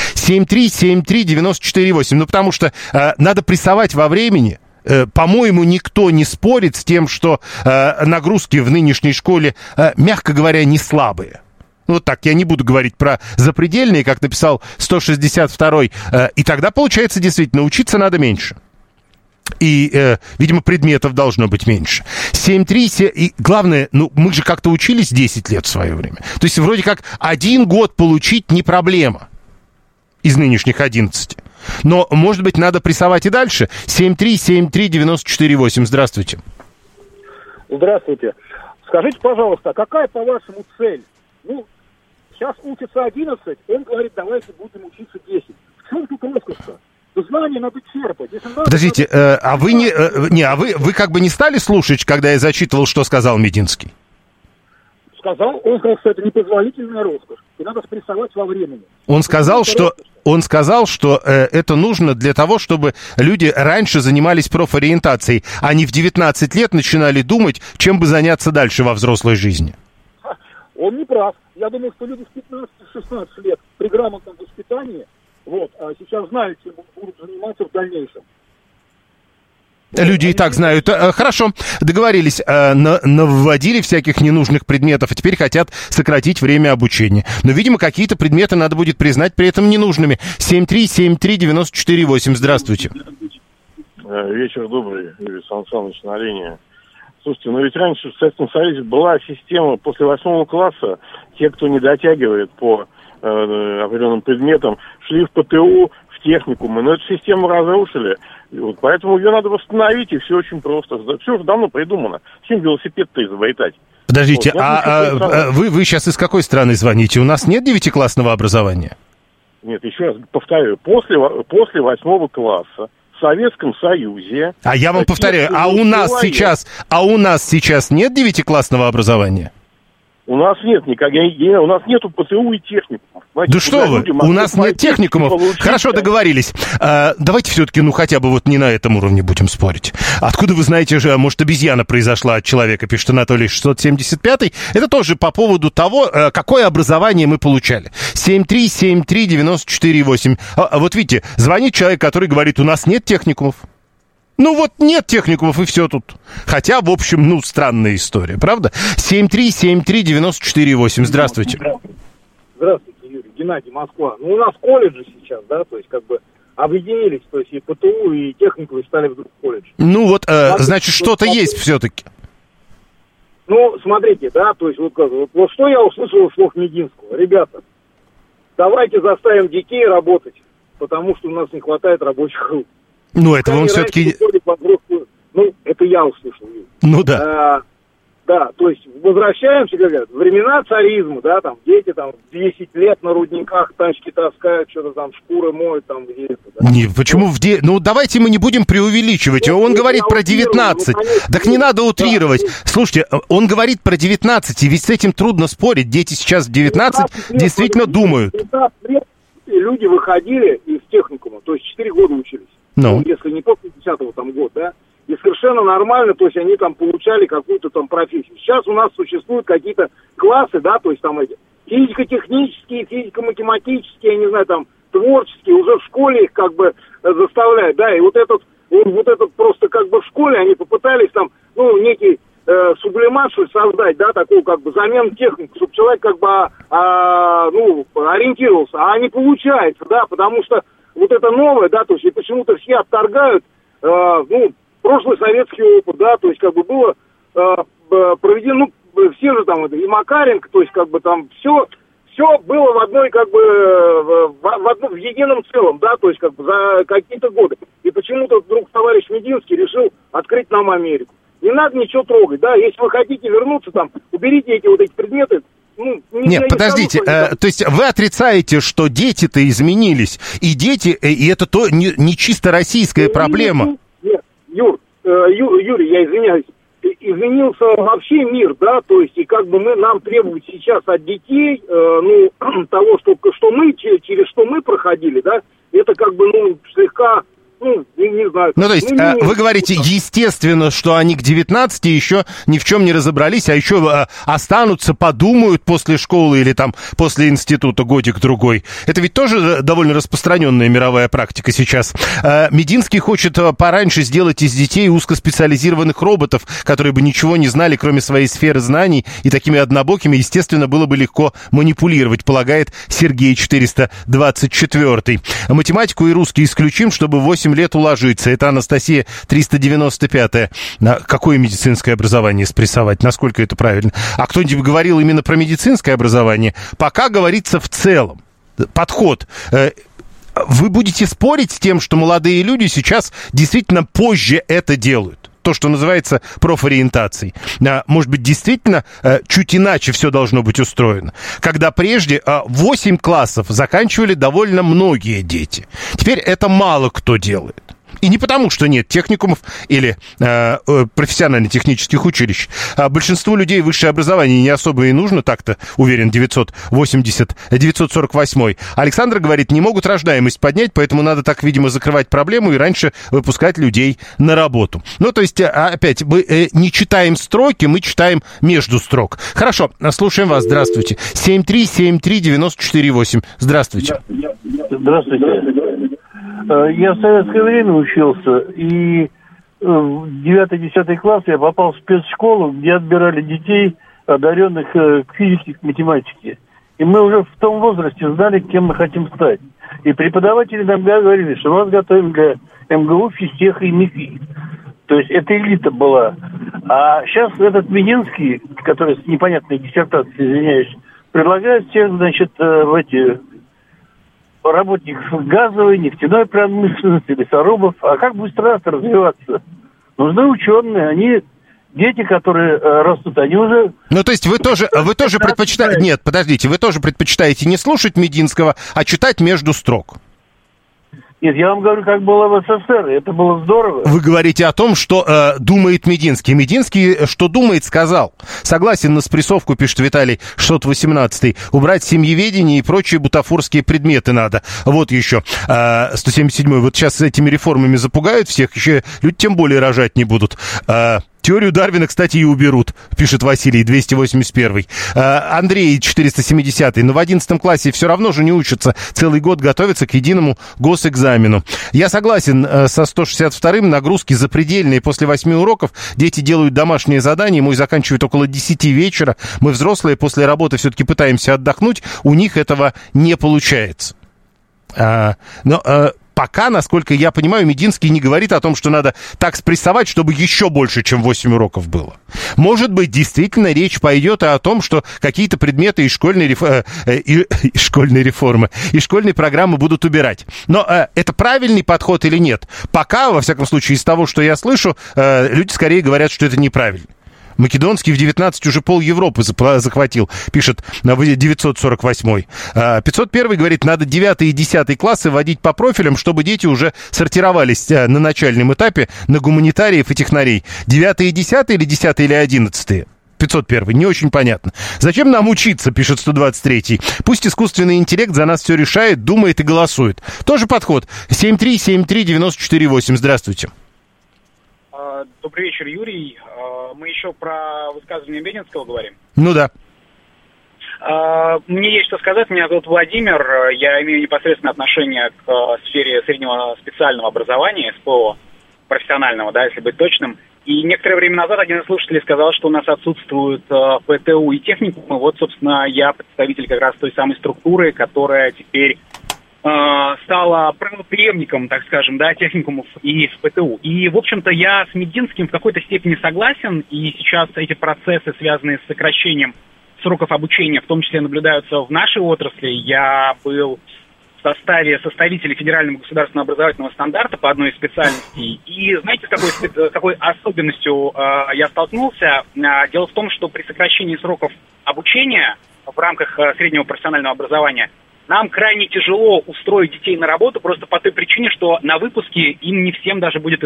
7373948. Потому что надо прессовать во времени. По-моему, никто не спорит с тем, что нагрузки в нынешней школе, мягко говоря, не слабые. Вот так, я не буду говорить про запредельные, как написал 162-й. И тогда, получается, действительно, учиться надо меньше. И, видимо, предметов должно быть меньше. 7-3, и главное, мы же как-то учились 10 лет в свое время. То есть, вроде как, 1 год получить не проблема из нынешних 11. Но, может быть, надо прессовать и дальше. 7373948. Здравствуйте. Здравствуйте. Скажите, пожалуйста, а какая, по-вашему, цель? Сейчас учится 11, он говорит, давайте будем учиться 10. В чем тут роскошь-то? Знания надо черпать. Подождите, а вы как бы не стали слушать, когда я зачитывал, что сказал Мединский? Он сказал, что это непозволительная роскошь, и надо спрессовать во времени. Он сказал, что это нужно для того, чтобы люди раньше занимались профориентацией, а не в 19 лет начинали думать, чем бы заняться дальше во взрослой жизни. Он не прав. Я думаю, что люди в 15-16 лет при грамотном воспитании а сейчас знают, чем будут заниматься в дальнейшем. Люди и так знают. Хорошо, договорились, навводили всяких ненужных предметов, а теперь хотят сократить время обучения. Но, видимо, какие-то предметы надо будет признать при этом ненужными. 7373948. Здравствуйте. Вечер добрый, Юрий Сан Саныч на линии. Слушайте, ведь раньше в Советском Союзе была система после 8 класса, те, кто не дотягивает по определенным предметам, шли в ПТУ, в техникумы, но эту систему разрушили. Поэтому ее надо восстановить, и все очень просто. Все уже давно придумано. Чем велосипед-то изобретать? Подождите, вы сейчас из какой страны звоните? У нас нет 9-классного образования? Нет, еще раз повторяю, после 8 класса в Советском Союзе... А я вам повторяю, у нас сейчас нет 9-классного образования? У нас нет у нас нету ПТУ и техникумов. Да что вы, у нас нет техникумов. Хорошо, договорились. Давайте все-таки, хотя бы не на этом уровне будем спорить. Откуда вы знаете же, может, обезьяна произошла от человека, пишет Анатолий 675. Это тоже по поводу того, какое образование мы получали. 7373948. Вот видите, звонит человек, который говорит, у нас нет техникумов. Ну вот нет техникумов, и все тут. Хотя, в общем, ну, странная история, правда? 7373948. Здравствуйте. Здравствуйте, Юрий. Геннадий, Москва. Ну, у нас колледжи сейчас, да, то есть как бы объединились, то есть и ПТУ, и техникумы стали вдруг колледж. Ну вот, значит, что-то есть все-таки. Ну, смотрите, да, то есть вот что я услышал из слов Мединского. Ребята, давайте заставим детей работать, потому что у нас не хватает рабочих рук. Ну, этого он все-таки... Ну, это я услышал. Ну, да. Да, то есть возвращаемся, как говорят, времена царизма, да, там дети там 10 лет на рудниках тачки таскают, что-то там шкуры моют там где-то. Да. Не, почему Ну, давайте мы не будем преувеличивать. Он говорит про 19. Так не надо утрировать. Слушайте, он говорит про 19, и ведь с этим трудно спорить. Дети сейчас в 19 действительно думают. 15 лет люди выходили из техникума, то есть 4 года учились. Ну, если не после 10-го там год, да. И совершенно нормально, то есть они там получали какую-то там профессию. Сейчас у нас существуют какие-то классы, да, то есть там эти физико-технические, физико-математические, я не знаю, там творческие, уже в школе их как бы заставляют, да, и вот этот просто как бы в школе они попытались там, ну, некий сублимат, что ли, создать, да, такую как бы замену технику, чтобы человек как бы, ориентировался, а не получается, да, потому что вот это новое, да, то есть и почему-то все отторгают, прошлый советский опыт, да, то есть как бы было проведено, все же там, и Макаренко, то есть как бы там все было в одной, как бы, в едином целом, да, то есть как бы за какие-то годы. И почему-то вдруг товарищ Мединский решил открыть нам Америку. Не надо ничего трогать, да, если вы хотите вернуться там, уберите эти вот эти предметы. Нет, подождите, то есть вы отрицаете, что дети-то изменились, и дети, и это то не чисто российская проблема. Нет, Юрий, я извиняюсь, изменился вообще мир, да, то есть и как бы нам требовать сейчас от детей, того, что мы, через что мы проходили, да, это как бы, слегка... не знаю. Ну, то есть, вы говорите, естественно, что они к 19 еще ни в чем не разобрались, а еще останутся, подумают после школы или там после института годик-другой. Это ведь тоже довольно распространенная мировая практика сейчас. Мединский хочет пораньше сделать из детей узкоспециализированных роботов, которые бы ничего не знали, кроме своей сферы знаний, и такими однобокими, естественно, было бы легко манипулировать, полагает Сергей 424. Математику и русский исключим, чтобы 8 лет уложиться. Это Анастасия 395-я. Какое медицинское образование спрессовать? Насколько это правильно? А кто-нибудь говорил именно про медицинское образование? Пока говорится в целом. Подход. Вы будете спорить с тем, что молодые люди сейчас действительно позже это делают? То, что называется профориентацией. Может быть, действительно чуть иначе все должно быть устроено. Когда прежде 8 классов заканчивали довольно многие дети. Теперь это мало кто делает. И не потому, что нет техникумов или профессионально-технических училищ. Большинству людей высшее образование не особо и нужно, так-то, уверен, 948. Александр говорит, не могут рождаемость поднять, поэтому надо так, видимо, закрывать проблему и раньше выпускать людей на работу. Ну, то есть, опять, мы не читаем строки, мы читаем между строк. Хорошо, слушаем вас, здравствуйте. 7373948. Здравствуйте. Здравствуйте. Я в советское время учился, и в 9-10 класс я попал в спецшколу, где отбирали детей, одаренных к физике, к математике. И мы уже в том возрасте знали, кем мы хотим стать. И преподаватели нам говорили, что нас готовим для МГУ, физтеха и МИФИ. То есть это элита была. А сейчас этот Мединский, который с непонятной диссертацией, извиняюсь, предлагает всех, значит, в эти... работников газовой, нефтяной промышленности, лесорубов. А как будет страна развиваться? Нужны ученые, они, дети, которые растут, они уже... Ну, то есть вы тоже предпочитаете... Нет, подождите, вы тоже предпочитаете не слушать Мединского, а читать между строк? Нет, я вам говорю, как было в СССР, это было здорово. Вы говорите о том, что думает Мединский. Мединский, что думает, сказал. Согласен на спрессовку, пишет Виталий 618. Убрать семьеведение и прочие бутафорские предметы надо. Вот еще 177. Вот сейчас с этими реформами запугают всех, еще люди тем более рожать не будут. Теорию Дарвина, кстати, и уберут, пишет Василий, 281. Андрей, 470. Но в 11 классе все равно же не учатся. Целый год готовятся к единому госэкзамену. Я согласен со 162-м. Нагрузки запредельные. После 8 уроков дети делают домашние задания. Мой заканчивает около 10 вечера. Мы, взрослые, после работы все-таки пытаемся отдохнуть. У них этого не получается. Пока, насколько я понимаю, Мединский не говорит о том, что надо так спрессовать, чтобы еще больше, чем 8 уроков было. Может быть, действительно речь пойдет и о том, что какие-то предметы из школьной реформы, из школьной программы будут убирать. Но это правильный подход или нет? Пока, во всяком случае, из того, что я слышу, люди скорее говорят, что это неправильно. Македонский в 19 уже пол Европы захватил, пишет 948-й. 501-й говорит, надо 9 и 10 классы вводить по профилям, чтобы дети уже сортировались на начальном этапе на гуманитариев и технарей. 9 и 10 или 10 или 11? 501, не очень понятно. Зачем нам учиться, пишет 123-й. Пусть искусственный интеллект за нас все решает, думает и голосует. Тоже подход. 7373948. Здравствуйте. Добрый вечер, Юрий. Мы еще про высказывание Мединского говорим. Ну да. Мне есть что сказать. Меня зовут Владимир. Я имею непосредственное отношение к сфере среднего специального образования, СПО, профессионального, да, если быть точным. И некоторое время назад один из слушателей сказал, что у нас отсутствуют ПТУ и техникумы. Вот, собственно, я представитель как раз той самой структуры, которая теперь стала правопреемником, так скажем, да, техникумов и ПТУ. И, в общем-то, я с Мединским в какой-то степени согласен, и сейчас эти процессы, связанные с сокращением сроков обучения, в том числе наблюдаются в нашей отрасли. Я был в составе составителей федерального государственного образовательного стандарта по одной из специальностей. И знаете, с какой особенностью я столкнулся? Дело в том, что при сокращении сроков обучения в рамках среднего профессионального образования нам крайне тяжело устроить детей на работу просто по той причине, что на выпуске им не всем даже будет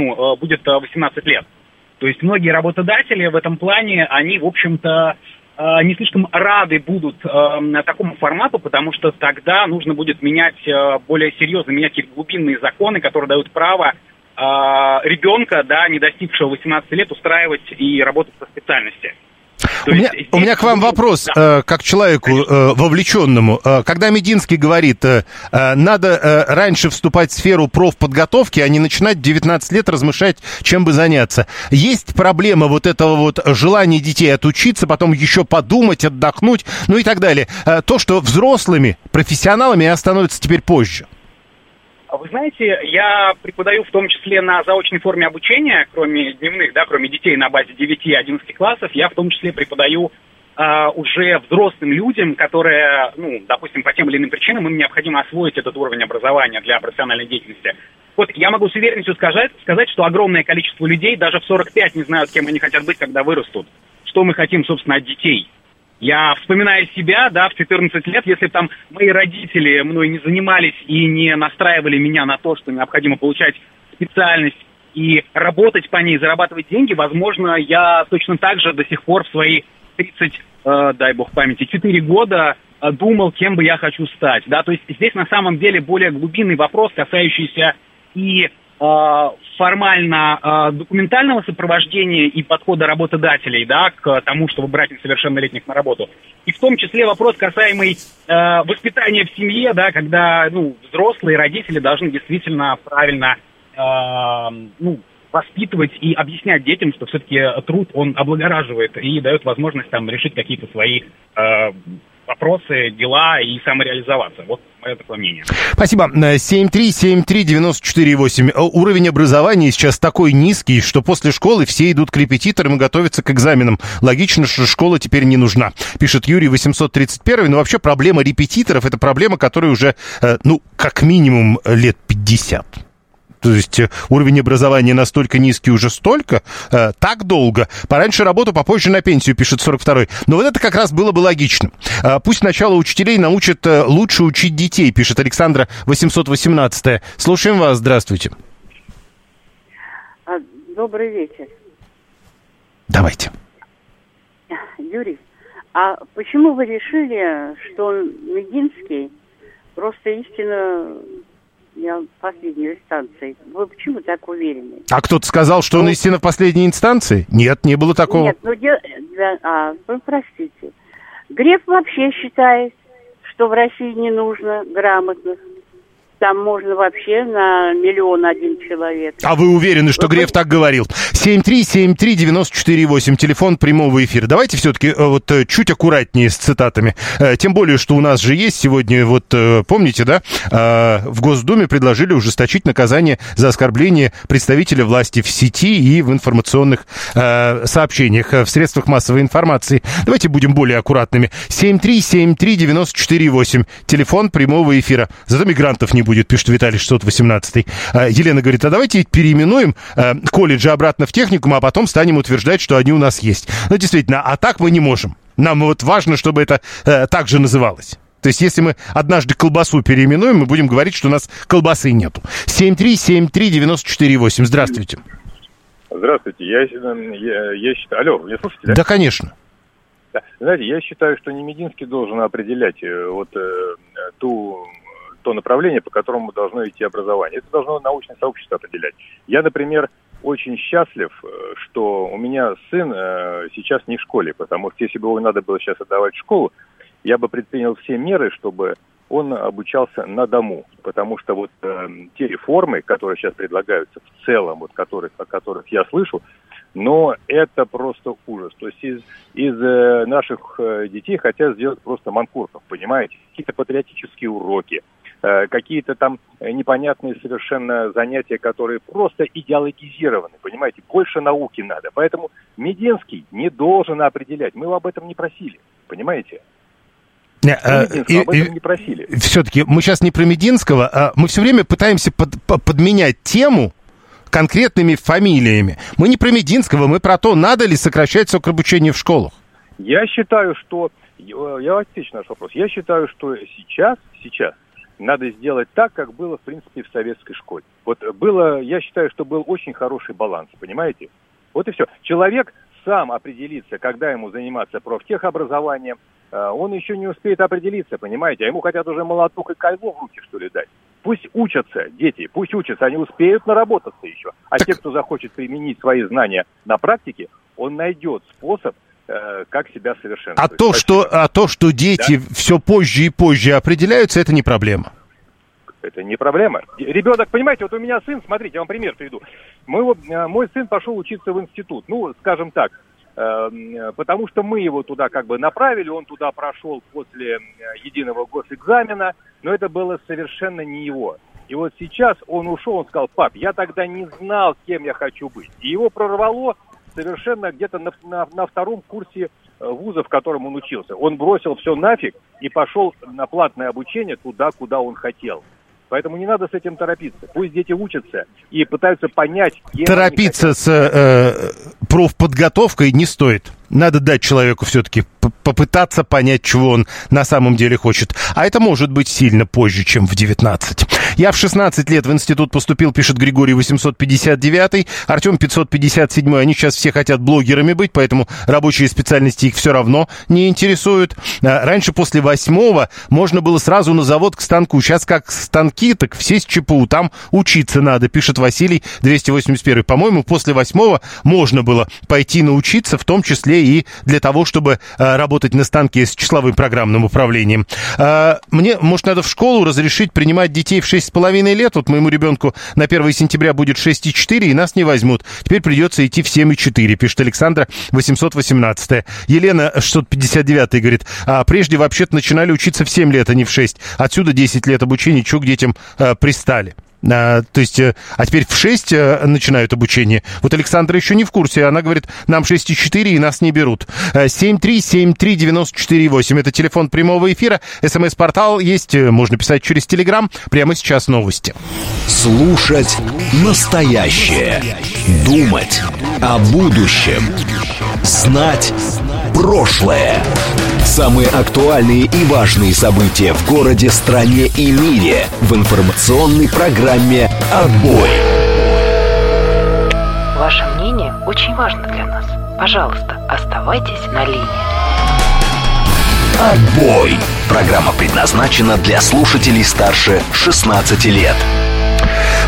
18 лет. То есть многие работодатели в этом плане, они, в общем-то, не слишком рады будут такому формату, потому что тогда нужно будет менять более серьезно, менять их глубинные законы, которые дают право ребенка, да, не достигшего 18 лет, устраивать и работать по специальности. У меня к вам вопрос, как человеку вовлеченному. Когда Мединский говорит, надо раньше вступать в сферу профподготовки, а не начинать в 19 лет размышлять, чем бы заняться. Есть проблема вот этого вот желания детей отучиться, потом еще подумать, отдохнуть, ну и так далее. То, что взрослыми, профессионалами становится теперь позже. Вы знаете, я преподаю в том числе на заочной форме обучения, кроме дневных, да, кроме детей на базе 9 и 11 классов, я в том числе преподаю уже взрослым людям, которые, допустим, по тем или иным причинам им необходимо освоить этот уровень образования для профессиональной деятельности. Вот я могу с уверенностью сказать, что огромное количество людей даже в 45 не знают, кем они хотят быть, когда вырастут. Что мы хотим, собственно, от детей. Я вспоминаю себя, да, в 14 лет, если бы там мои родители мной не занимались и не настраивали меня на то, что необходимо получать специальность и работать по ней, зарабатывать деньги, возможно, я точно так же до сих пор в свои 30, дай бог памяти, 4 года думал, кем бы я хочу стать, да, то есть здесь на самом деле более глубинный вопрос, касающийся и формально документального сопровождения и подхода работодателей, да, к тому, чтобы брать несовершеннолетних на работу. И в том числе вопрос, касаемый воспитания в семье, да, когда, взрослые родители должны действительно правильно, воспитывать и объяснять детям, что все-таки труд, он облагораживает и дает возможность там решить какие-то свои вопросы, дела и самореализоваться. Вот мое такое мнение. Спасибо. 7373948. Уровень образования сейчас такой низкий, что после школы все идут к репетиторам и готовятся к экзаменам. Логично, что школа теперь не нужна. Пишет Юрий 831. Но вообще проблема репетиторов — это проблема, которая уже, как минимум лет 50. То есть уровень образования настолько низкий уже столько, так долго. Пораньше работу, попозже на пенсию, пишет 42-й. Но вот это как раз было бы логично. Пусть сначала учителей научат лучше учить детей, пишет Александра 818-я. Слушаем вас, здравствуйте. Добрый вечер. Давайте. Юрий, а почему вы решили, что Мединский просто истинно в последней инстанции. Вы почему так уверены? А кто-то сказал, что он истинно в последней инстанции? Нет, не было такого. Нет, вы простите. Греф вообще считает, что в России не нужно грамотных. Там можно вообще на 1 миллион человек. А вы уверены, что Греф так говорил? 7373948, телефон прямого эфира. Давайте все-таки вот чуть аккуратнее с цитатами. Тем более, что у нас же есть сегодня, вот помните, да, в Госдуме предложили ужесточить наказание за оскорбление представителя власти в сети и в информационных сообщениях, в средствах массовой информации. Давайте будем более аккуратными. 7373948, телефон прямого эфира. Зато мигрантов не будет, пишет Виталий 618. Елена говорит, а давайте переименуем колледжи обратно в техникум, а потом станем утверждать, что они у нас есть. Ну, действительно, а так мы не можем. Нам вот важно, чтобы это так же называлось. То есть, если мы однажды колбасу переименуем, мы будем говорить, что у нас колбасы нету. 7373948. Здравствуйте. Здравствуйте. Я считаю... Алло, вы меня слушаете, да? Да, конечно. Да. Знаете, я считаю, что не Мединский должен определять то направление, по которому должно идти образование. Это должно научное сообщество определять. Я, например, очень счастлив, что у меня сын сейчас не в школе, потому что если бы его надо было сейчас отдавать в школу, я бы предпринял все меры, чтобы он обучался на дому. Потому что вот те реформы, которые сейчас предлагаются в целом, вот о которых я слышу, но это просто ужас. То есть из наших детей хотят сделать просто манкуртов, понимаете? Какие-то патриотические уроки, какие-то там непонятные совершенно занятия, которые просто идеологизированы, понимаете? Больше науки надо. Поэтому Мединский не должен определять. Мы его об этом не просили, понимаете? Об этом не просили. Все-таки мы сейчас не про Мединского, а мы все время пытаемся подменять тему конкретными фамилиями. Мы не про Мединского, мы про то, надо ли сокращать срок обучения в школах. Я считаю, что... Я отвечу на ваш вопрос. Я считаю, что сейчас надо сделать так, как было, в принципе, в советской школе. Вот было, я считаю, что был очень хороший баланс, понимаете? Вот и все. Человек сам определится, когда ему заниматься профтехобразованием, он еще не успеет определиться, понимаете? А ему хотят уже молоток и кольцо в руки, что ли, дать. Пусть учатся дети, пусть учатся, они успеют наработаться еще. А те, кто захочет применить свои знания на практике, он найдет способ, как себя совершенствовать. А то, что дети все позже и позже определяются, это не проблема. Это не проблема. Ребенок, понимаете, вот у меня сын, смотрите, я вам пример приведу. Мой сын пошел учиться в институт, ну, скажем так, потому что мы его туда как бы направили, он туда прошел после единого госэкзамена, но это было совершенно не его. И вот сейчас он ушел, он сказал: пап, я тогда не знал, кем я хочу быть. И его прорвало совершенно где-то на втором курсе вуза, в котором он учился. Он бросил все нафиг и пошел на платное обучение туда, куда он хотел. Поэтому не надо с этим торопиться. Пусть дети учатся и пытаются понять... Торопиться с профподготовкой не стоит. Надо дать человеку все-таки попытаться понять, чего он на самом деле хочет. А это может быть сильно позже, чем в 19. Я в 16 лет в институт поступил, пишет Григорий 859, Артем 557. Они сейчас все хотят блогерами быть, поэтому рабочие специальности их все равно не интересуют. Раньше после 8 можно было сразу на завод к станку. Сейчас как станки, так все с ЧПУ. Там учиться надо, пишет Василий 281. По-моему, после 8 можно было пойти научиться, в том числе и для того, чтобы работать на станке с числовым программным управлением. Мне, может, надо в школу разрешить принимать детей в 6,5 лет. Вот моему ребенку на 1 сентября будет 6,4, и нас не возьмут. Теперь придется идти в 7,4, пишет Александра 818. Елена 659 говорит: прежде вообще-то начинали учиться в 7 лет, а не в 6. Отсюда 10 лет обучения, чего к детям пристали. То есть, а теперь в 6 начинают обучение. Вот Александра еще не в курсе. Она говорит, нам 6,4 и нас не берут. 7373948. Это телефон прямого эфира. СМС-портал есть. Можно писать через Телеграм. Прямо сейчас новости. Слушать настоящее. Думать о будущем. Знать прошлое. Самые актуальные и важные события в городе, стране и мире в информационной программе «Отбой». Ваше мнение очень важно для нас. Пожалуйста, оставайтесь на линии. «Отбой». Программа предназначена для слушателей старше 16 лет.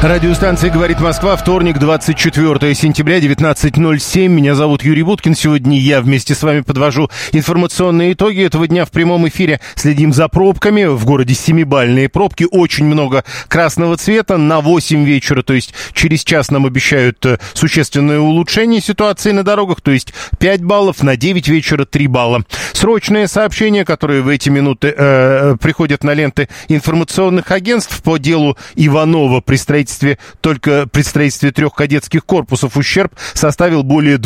Радиостанция «Говорит Москва», вторник, 24 сентября, 19:07. Меня зовут Юрий Буткин. Сегодня я вместе с вами подвожу информационные итоги этого дня в прямом эфире. Следим за пробками. В городе 7-бальные пробки. Очень много красного цвета. На 8 вечера, то есть через час, нам обещают существенное улучшение ситуации на дорогах. То есть 5 баллов, на 9 вечера 3 балла. Срочные сообщения, которые в эти минуты приходят на ленты информационных агентств по делу Иванова при строительстве 3 кадетских корпусов ущерб составил более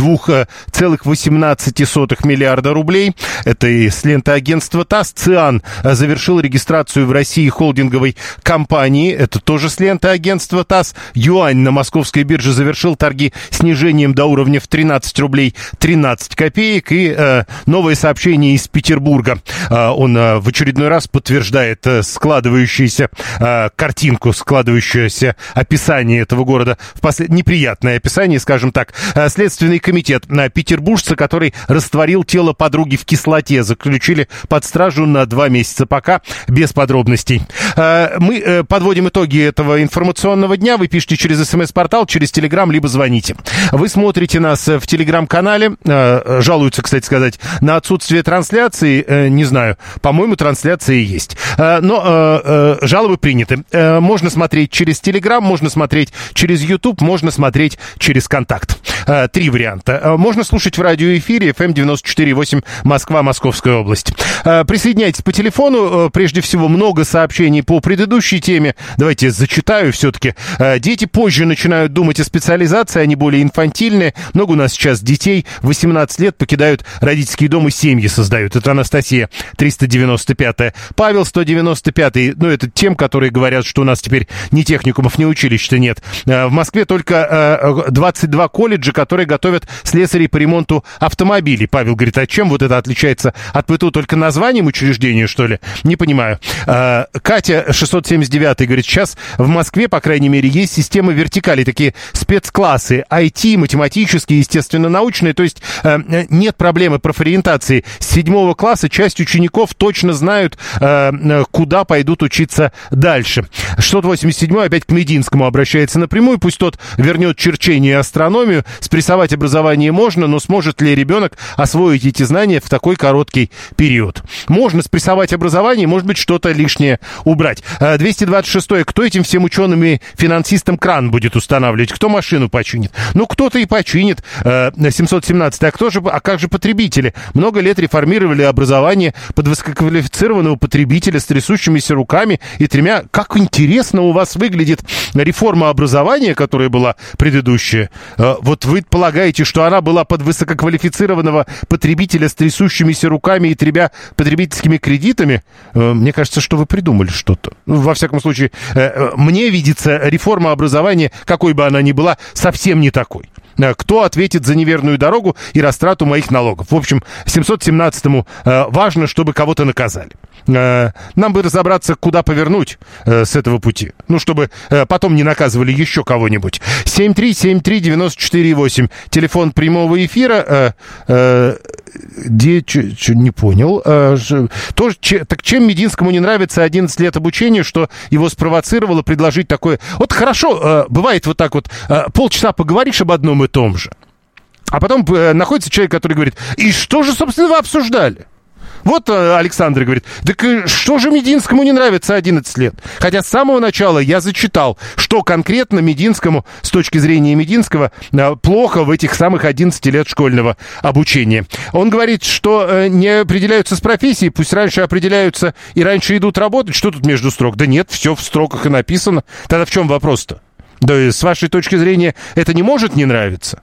2,18 миллиарда рублей. Это и с ленты агентства ТАСС. ЦИАН завершил регистрацию в России холдинговой компании. Это тоже с ленты агентства ТАСС. Юань на московской бирже завершил торги снижением до уровня в 13 рублей 13 копеек. И новое сообщение из Петербурга. Он в очередной раз подтверждает складывающуюся картинку, складывающуюся описание этого города, неприятное описание, скажем так. Следственный комитет петербуржца, который растворил тело подруги в кислоте, заключили под стражу на 2 месяца, пока без подробностей. Мы подводим итоги этого информационного дня. Вы пишите через СМС-портал, через Телеграм, либо звоните. Вы смотрите нас в Телеграм-канале. Жалуются, кстати сказать, на отсутствие трансляции. Не знаю, по-моему, трансляция есть. Но жалобы приняты. Можно смотреть через Телеграм, можно смотреть через YouTube, можно смотреть через Контакт. 3 варианта. Можно слушать в радиоэфире FM 94.8 Москва, Московская область. Присоединяйтесь по телефону. Прежде всего, много сообщений по предыдущей теме. Давайте зачитаю все-таки. Дети позже начинают думать о специализации, они более инфантильные. Много у нас сейчас детей 18 лет покидают родительский дом и семьи создают. Это Анастасия, 395-я. Павел, 195-й. Ну, это тем, которые говорят, что у нас теперь ни техникумов, ни училищ-то нет. В Москве только 22 колледжа, которые готовят слесарей по ремонту автомобилей. Павел говорит, а чем вот это отличается от ПТУ? Только названием учреждения, что ли? Не понимаю. Катя, 679-й, говорит, сейчас в Москве, по крайней мере, есть система вертикали, такие спецклассы, IT, математические, естественно-научные, то есть нет проблемы профориентации. С 7 класса часть учеников точно знают, куда пойдут учиться дальше. 687-й опять к Мединскому обращается напрямую, пусть тот вернет черчение и астрономию. Спрессовать образование можно, но сможет ли ребенок освоить эти знания в такой короткий период? Можно спрессовать образование, может быть, что-то лишнее убрать. 226-й. Кто этим всем ученым и финансистам кран будет устанавливать? Кто машину починит? Ну, кто-то и починит. 717-й. А как же потребители? Много лет реформировали образование под высококвалифицированного потребителя с трясущимися руками и 3. Как интересно у вас выглядит реформа образования, которая была предыдущая. Вот вы полагаете, что она была под высококвалифицированного потребителя с трясущимися руками и 3 потребительскими кредитами? Мне кажется, что вы придумали что-то. Во всяком случае, мне видится реформа образования, какой бы она ни была, совсем не такой. Кто ответит за неверную дорогу и растрату моих налогов? В общем, 717-му важно, чтобы кого-то наказали. Нам бы разобраться, куда повернуть с этого пути. Ну, чтобы потом не наказывали еще кого-нибудь. 7373948. Телефон прямого эфира. Не понял. Так чем Мединскому не нравится 11 лет обучения, что его спровоцировало предложить такое? Вот хорошо, бывает вот так вот, полчаса поговоришь об одном и том же, а потом находится человек, который говорит, и что же, собственно, вы обсуждали? Вот Александр говорит, так что же Мединскому не нравится 11 лет? Хотя с самого начала я зачитал, что конкретно Мединскому, с точки зрения Мединского, плохо в этих самых 11 лет школьного обучения. Он говорит, что не определяются с профессией, пусть раньше определяются и раньше идут работать. Что тут между строк? Да нет, все в строках и написано. Тогда в чем вопрос-то? Да, с вашей точки зрения, это не может не нравиться?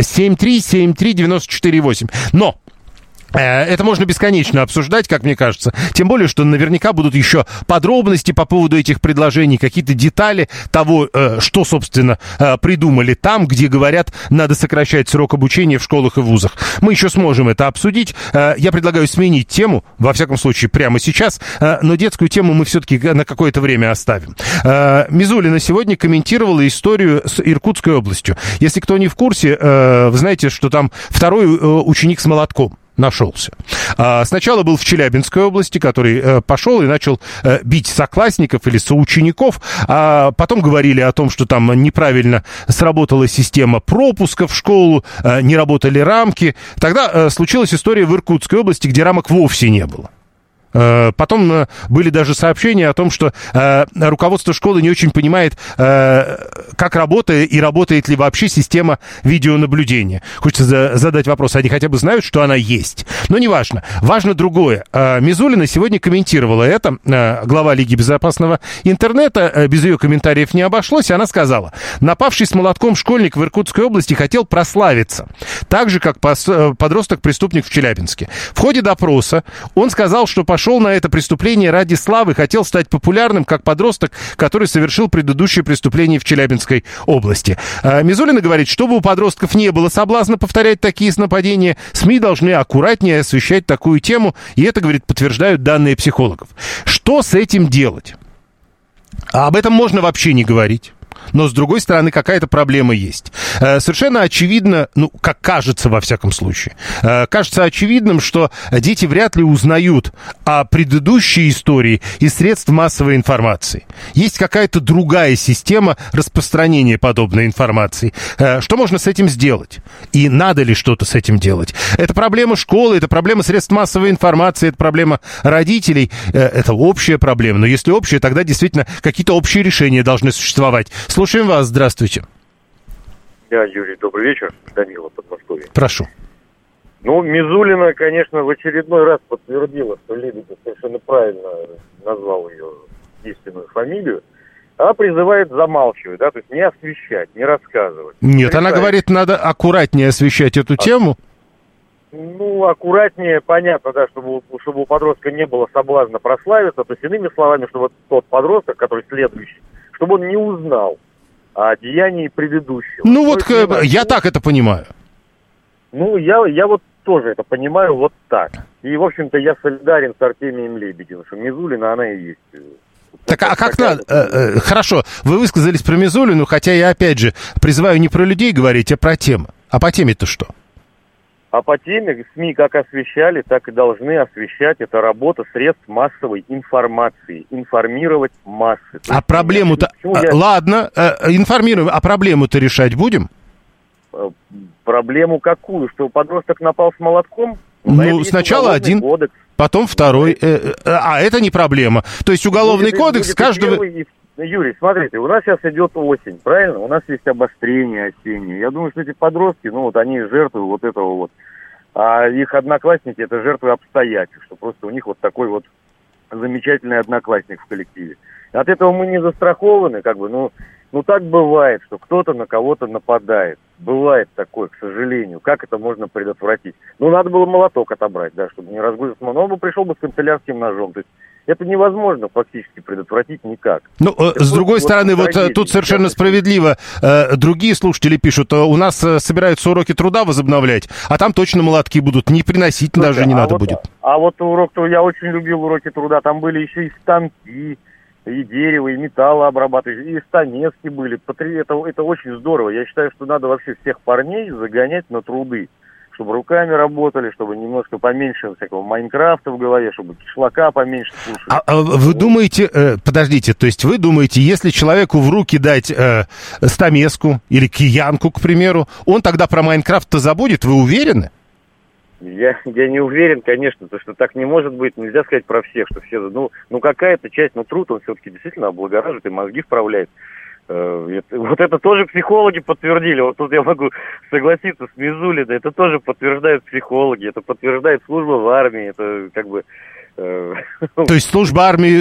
7373948. Но это можно бесконечно обсуждать, как мне кажется. Тем более, что наверняка будут еще подробности по поводу этих предложений, какие-то детали того, что, собственно, придумали там, где говорят, надо сокращать срок обучения в школах и вузах. Мы еще сможем это обсудить. Я предлагаю сменить тему, во всяком случае, прямо сейчас, но детскую тему мы все-таки на какое-то время оставим. Мизулина сегодня комментировала историю с Иркутской областью. Если кто не в курсе, вы знаете, что там 2-й ученик с молотком. нашелся. Сначала был в Челябинской области, который пошел и начал бить соклассников или соучеников, а потом говорили о том, что там неправильно сработала система пропуска в школу, не работали рамки. Тогда случилась история в Иркутской области, где рамок вовсе не было. Потом были даже сообщения о том, что руководство школы не очень понимает, как работает и работает ли вообще система видеонаблюдения. Хочется задать вопрос, они хотя бы знают, что она есть. Но неважно. Важно другое. Мизулина сегодня комментировала это, глава Лиги безопасного интернета. Без ее комментариев не обошлось. Она сказала: напавший с молотком школьник в Иркутской области хотел прославиться. Так же, как подросток-преступник в Челябинске. В ходе допроса он сказал, что пошел на это преступление ради славы, хотел стать популярным, как подросток, который совершил предыдущее преступление в Челябинской области. Мизулина говорит, чтобы у подростков не было соблазна повторять такие нападения, СМИ должны аккуратнее освещать такую тему, и это, говорит, подтверждают данные психологов. Что с этим делать? Об этом можно вообще не говорить. Но, с другой стороны, какая-то проблема есть. Совершенно очевидно, ну, как кажется, во всяком случае, кажется очевидным, что дети вряд ли узнают о предыдущей истории из средств массовой информации. Есть какая-то другая система распространения подобной информации. Что можно с этим сделать? И надо ли что-то с этим делать? Это проблема школы, это проблема средств массовой информации, это проблема родителей. Это общая проблема. Но если общая, тогда действительно какие-то общие решения должны существовать. Слушаем вас. Здравствуйте. Да, Юрий, добрый вечер. Данила, Подмосковье. Прошу. Ну, Мизулина, конечно, в очередной раз подтвердила, что Лебедев совершенно правильно назвал ее истинную фамилию, а призывает замалчивать, да, то есть не освещать, не рассказывать. Нет, она говорит, надо аккуратнее освещать эту тему. Ну, аккуратнее, понятно, да, чтобы у подростка не было соблазна прославиться, то есть, иными словами, чтобы тот подросток, который следующий, чтобы он не узнал о деянии предыдущего. Ну, вот я так это понимаю. Ну, я вот тоже это понимаю вот так. И, в общем-то, я солидарен с Артемием Лебедевым, что Мизулина, она и есть. Так, а как надо? Хорошо, вы высказались про Мизулину, хотя я, опять же, призываю не про людей говорить, а про тему. А по теме-то что? А по теме СМИ как освещали, так и должны освещать. Это работа средств массовой информации. Информировать массы. А проблему-то... Ладно, информируем. А проблему-то решать будем? Проблему какую? Что подросток напал с молотком? Ну, сначала один, кодекс. Потом второй. А это не проблема. То есть уголовный кодекс каждого... Юрий, смотрите, у нас сейчас идет осень, правильно? У нас есть обострение осеннее. Я думаю, что эти подростки, ну вот они жертвы вот этого вот. А их одноклассники это жертвы обстоятельств, что просто у них вот такой вот замечательный одноклассник в коллективе. От этого мы не застрахованы, как бы, ну так бывает, что кто-то на кого-то нападает. Бывает такое, к сожалению. Как это можно предотвратить? Ну, надо было молоток отобрать, да, чтобы не разгрузить. Но он бы пришел бы с канцелярским ножом. То есть это невозможно фактически предотвратить никак. Ну, с другой стороны, вот тут совершенно справедливо другие слушатели пишут, у нас собираются уроки труда возобновлять, а там точно молотки будут, не приносить даже не надо будет. А вот урок, я очень любил уроки труда, там были еще и станки, и дерево, и металло обрабатывать, и станески были. Это очень здорово. Я считаю, что надо вообще всех парней загонять на труды, чтобы руками работали, чтобы немножко поменьше всякого Майнкрафта в голове, чтобы кишлака поменьше слушали. А вы думаете, подождите, то есть вы думаете, если человеку в руки дать стамеску или киянку, к примеру, он тогда про Майнкрафт-то забудет, вы уверены? Я не уверен, конечно, потому что так не может быть. Нельзя сказать про всех, что все... Ну какая-то часть, труд, он все-таки действительно облагораживает и мозги вправляет. Вот это тоже психологи подтвердили. Вот тут я могу согласиться с Мизулиной. Это тоже подтверждают психологи, это подтверждает служба в армии. Это как бы... То есть служба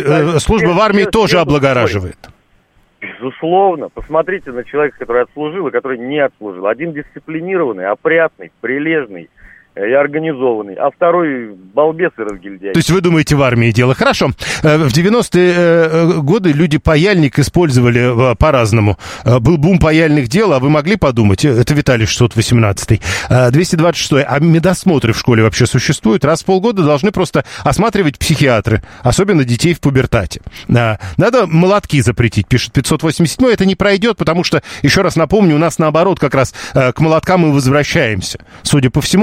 в армии тоже облагораживает? Безусловно. Посмотрите на человека, который отслужил и который не отслужил. Один дисциплинированный, опрятный, прилежный и организованный, а второй балбес и разгильдяй. То есть вы думаете, в армии дело? Хорошо. В 90-е годы люди паяльник использовали по-разному. Был бум паяльных дел, а вы могли подумать? Это Виталий 618. 226. А медосмотры в школе вообще существуют? Раз в полгода должны просто осматривать психиатры, особенно детей в пубертате. Надо молотки запретить, пишет 587. Это не пройдет, потому что, еще раз напомню, у нас наоборот как раз к молоткам мы возвращаемся. Судя по всему, потому что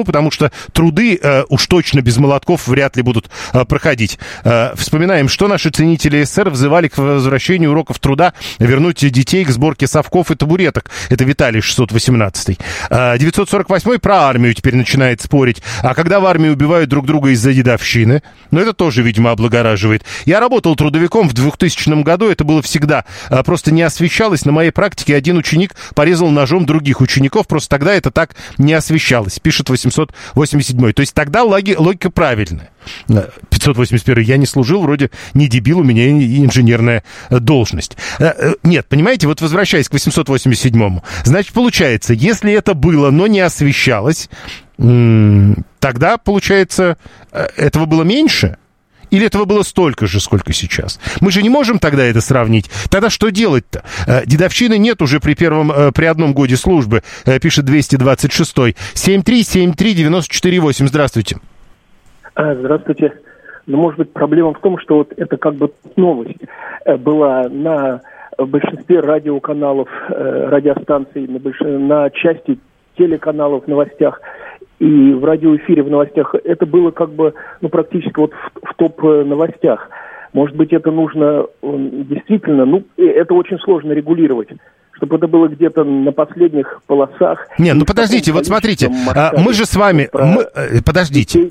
что труды уж точно без молотков вряд ли будут проходить. Вспоминаем, что наши ценители СССР взывали к возвращению уроков труда, вернуть детей к сборке совков и табуреток. Это Виталий 618. 948 про армию теперь начинает спорить. А когда в армии убивают друг друга из-за дедовщины? Ну, это тоже, видимо, облагораживает. Я работал трудовиком в 2000 году, это было всегда. Просто не освещалось. На моей практике один ученик порезал ножом других учеников, просто тогда это так не освещалось, пишет 887. То есть тогда логика правильная. 581. Я не служил, вроде не дебил, у меня инженерная должность. Нет, понимаете, вот возвращаясь к 887-му, значит, получается, если это было, но не освещалось, тогда, получается, этого было меньше? Или этого было столько же, сколько сейчас? Мы же не можем тогда это сравнить. Тогда что делать-то? Дедовщины нет уже при одном годе службы, пишет 226-й. 7373948. Здравствуйте. Здравствуйте. Ну, может быть, проблема в том, что вот это как бы новость была на большинстве радиоканалов, радиостанций, на части телеканалов в новостях. И в радиоэфире в новостях это было как бы, ну, практически вот в топ-новостях. Может быть, это нужно действительно, ну, это очень сложно регулировать, чтобы это было где-то на последних полосах. Не, ну подождите, вот смотрите, мы же с вами... Подождите,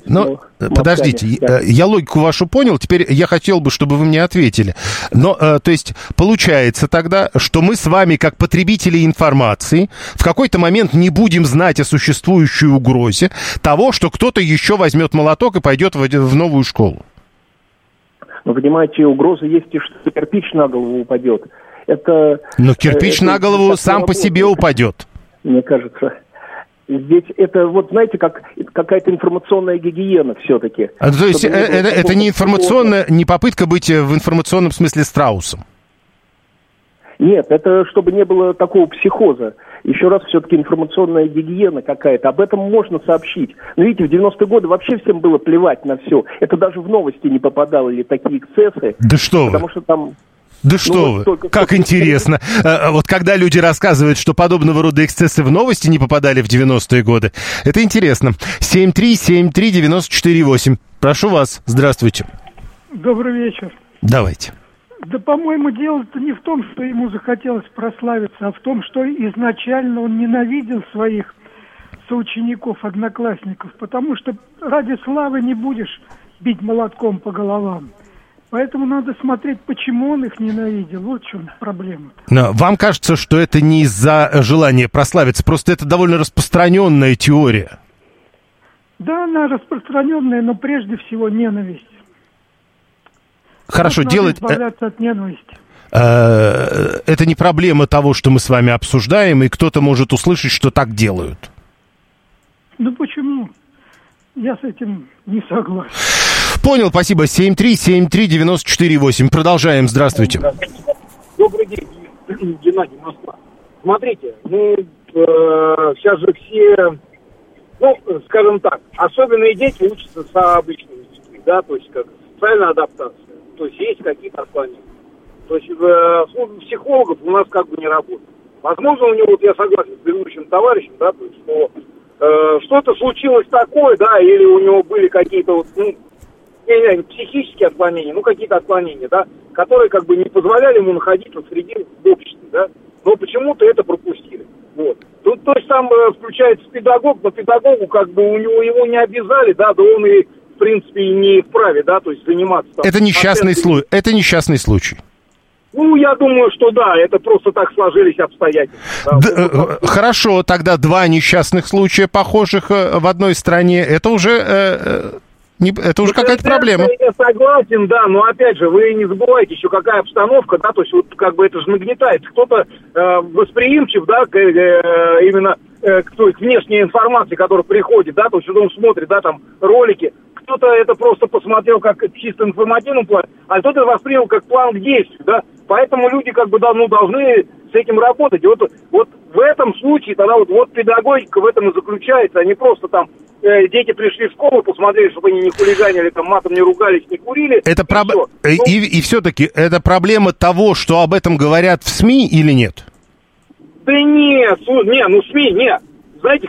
я логику вашу понял, теперь я хотел бы, чтобы вы мне ответили. Но, то есть, получается тогда, что мы с вами, как потребители информации, в какой-то момент не будем знать о существующей угрозе того, что кто-то еще возьмет молоток и пойдет в новую школу. Ну, понимаете, угроза есть и что кирпич на голову упадет. Но кирпич на голову сам по себе упадет. Мне кажется. Здесь это, вот знаете, как какая-то информационная гигиена все-таки. То есть это не информационная, не попытка быть в информационном смысле страусом? Нет, это чтобы не было такого психоза. Еще раз, все-таки информационная гигиена какая-то. Об этом можно сообщить. Но видите, в 90-е годы вообще всем было плевать на все. Это даже в новости не попадало, или такие эксцессы. Да что потому вы. Что там... Да что вы, как интересно. Вот когда люди рассказывают, что подобного рода эксцессы в новости не попадали в 90-е годы, это интересно. 7373948. Прошу вас, здравствуйте. Добрый вечер. Давайте. Да, по-моему, дело-то не в том, что ему захотелось прославиться, а в том, что изначально он ненавидел своих соучеников, одноклассников, потому что ради славы не будешь бить молотком по головам. Поэтому надо смотреть, почему он их ненавидел. Вот в чем проблема. Но вам кажется, что это не из-за желания прославиться, просто это довольно распространенная теория? Да, она распространенная, но прежде всего ненависть. Хорошо, делать... избавляться от ненависти. Это не проблема того, что мы с вами обсуждаем, и кто-то может услышать, что так делают. Ну почему? Я с этим не согласен. Понял, спасибо. 7373948. Продолжаем. Здравствуйте. Добрый день, Геннадий, Москва. Смотрите, сейчас же все, скажем так, особенные дети учатся с обычными детьми, да, то есть как социальная адаптация, то есть есть какие-то отклонения. То есть служба психологов у нас как бы не работает. Возможно, у него, вот я согласен с предыдущим товарищем, да, то есть, что что-то случилось такое, да, или у него были какие-то психические отклонения, какие-то отклонения, да, которые как бы не позволяли ему находиться среди общества, да, но почему-то это пропустили. Вот. Тут, то есть там включается педагог, но педагогу как бы его не обязали, да он и в принципе не вправе, да, то есть заниматься. Там, это несчастный случай. Это несчастный случай. Я думаю, что да, это просто так сложились обстоятельства. Да, хорошо, тогда два несчастных случая, похожих в одной стране, это уже какая-то проблема. Я согласен, да, но опять же, вы не забывайте еще какая обстановка, да, то есть вот как бы это же нагнетается. Кто-то восприимчив, да, именно к внешней информации, которая приходит, да, то есть он смотрит, да, там ролики. Кто-то это просто посмотрел как чисто информативный план, а кто-то воспринял как план к действию, да. Поэтому люди как бы должны с этим работать. Вот в этом случае тогда вот педагогика в этом и заключается, а не просто там дети пришли в школу, посмотрели, чтобы они не хулиганили, там матом не ругались, не курили. Это и все-таки это проблема того, что об этом говорят в СМИ или нет? Да нет, СМИ, нет. Знаете как,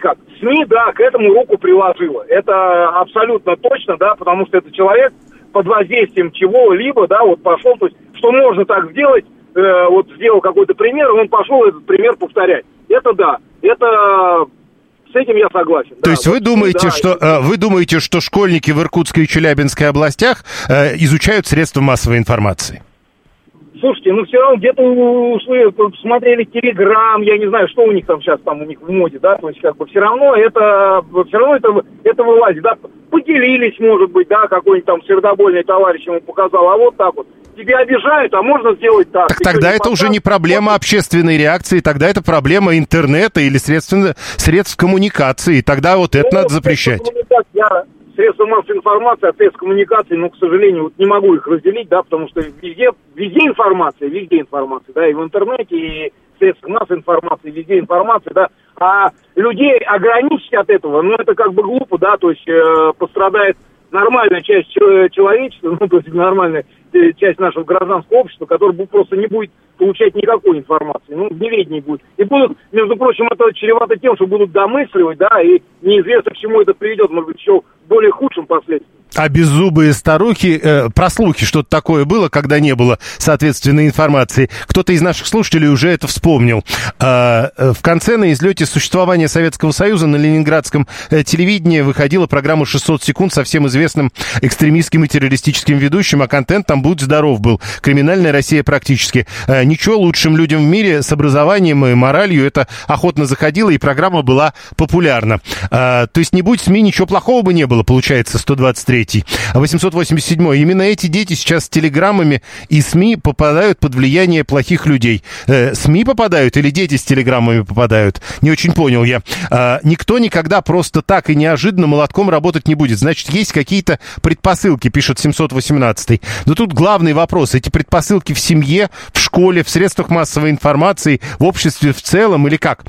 СМИ, да, к этому руку приложила. Это абсолютно точно, да, потому что это человек под воздействием чего-либо, да, вот пошел, то есть, что можно так сделать, вот сделал какой-то пример, и он пошел этот пример повторять. Это да, это... С этим я согласен. То есть вы думаете, что школьники в Иркутской и Челябинской областях изучают средства массовой информации? Слушайте, ну все равно где-то смотрели Телеграм, я не знаю, что у них там сейчас там у них в моде, да, то есть как бы все равно это вылазит, да, поделились, может быть, да, какой-нибудь там сердобольный товарищ ему показал, а вот так вот. Тебя обижают, а можно сделать так. Так тогда это уже не проблема общественной реакции, тогда это проблема интернета или средств коммуникации. Тогда вот это надо запрещать. Средства массовой информации, а средства коммуникации, ну, к сожалению, вот не могу их разделить, да, потому что везде информация, да, и в интернете, и в средствах массовой информации, везде информация, да, а людей ограничить от этого, ну, это как бы глупо, да, то есть пострадает нормальная часть человечества, ну, то есть нормальная часть нашего гражданского общества, которая просто не будет получать никакой информации, ну, неведение будет. И будут, между прочим, это чревато тем, что будут домысливать, да, и неизвестно, к чему это приведет, может быть, еще в более худшим последствиям. А беззубые старухи, про слухи что-то такое было, когда не было соответственной информации. Кто-то из наших слушателей уже это вспомнил. В конце, на излете существования Советского Союза, на ленинградском телевидении выходила программа «600 секунд» со всем известным экстремистским и террористическим ведущим, а контент там, будь здоров, был. Криминальная Россия практически. Ничего, лучшим людям в мире с образованием и моралью это охотно заходило, и программа была популярна. То есть не будь СМИ, ничего плохого бы не было, получается, 123. 887. Именно эти дети сейчас с телеграммами и СМИ попадают под влияние плохих людей. СМИ попадают или дети с телеграммами попадают? Не очень понял я. Никто никогда просто так и неожиданно молотком работать не будет. Значит, есть какие-то предпосылки, пишет 718. Но тут главный вопрос. Эти предпосылки в семье, в школе, в средствах массовой информации, в обществе в целом или как?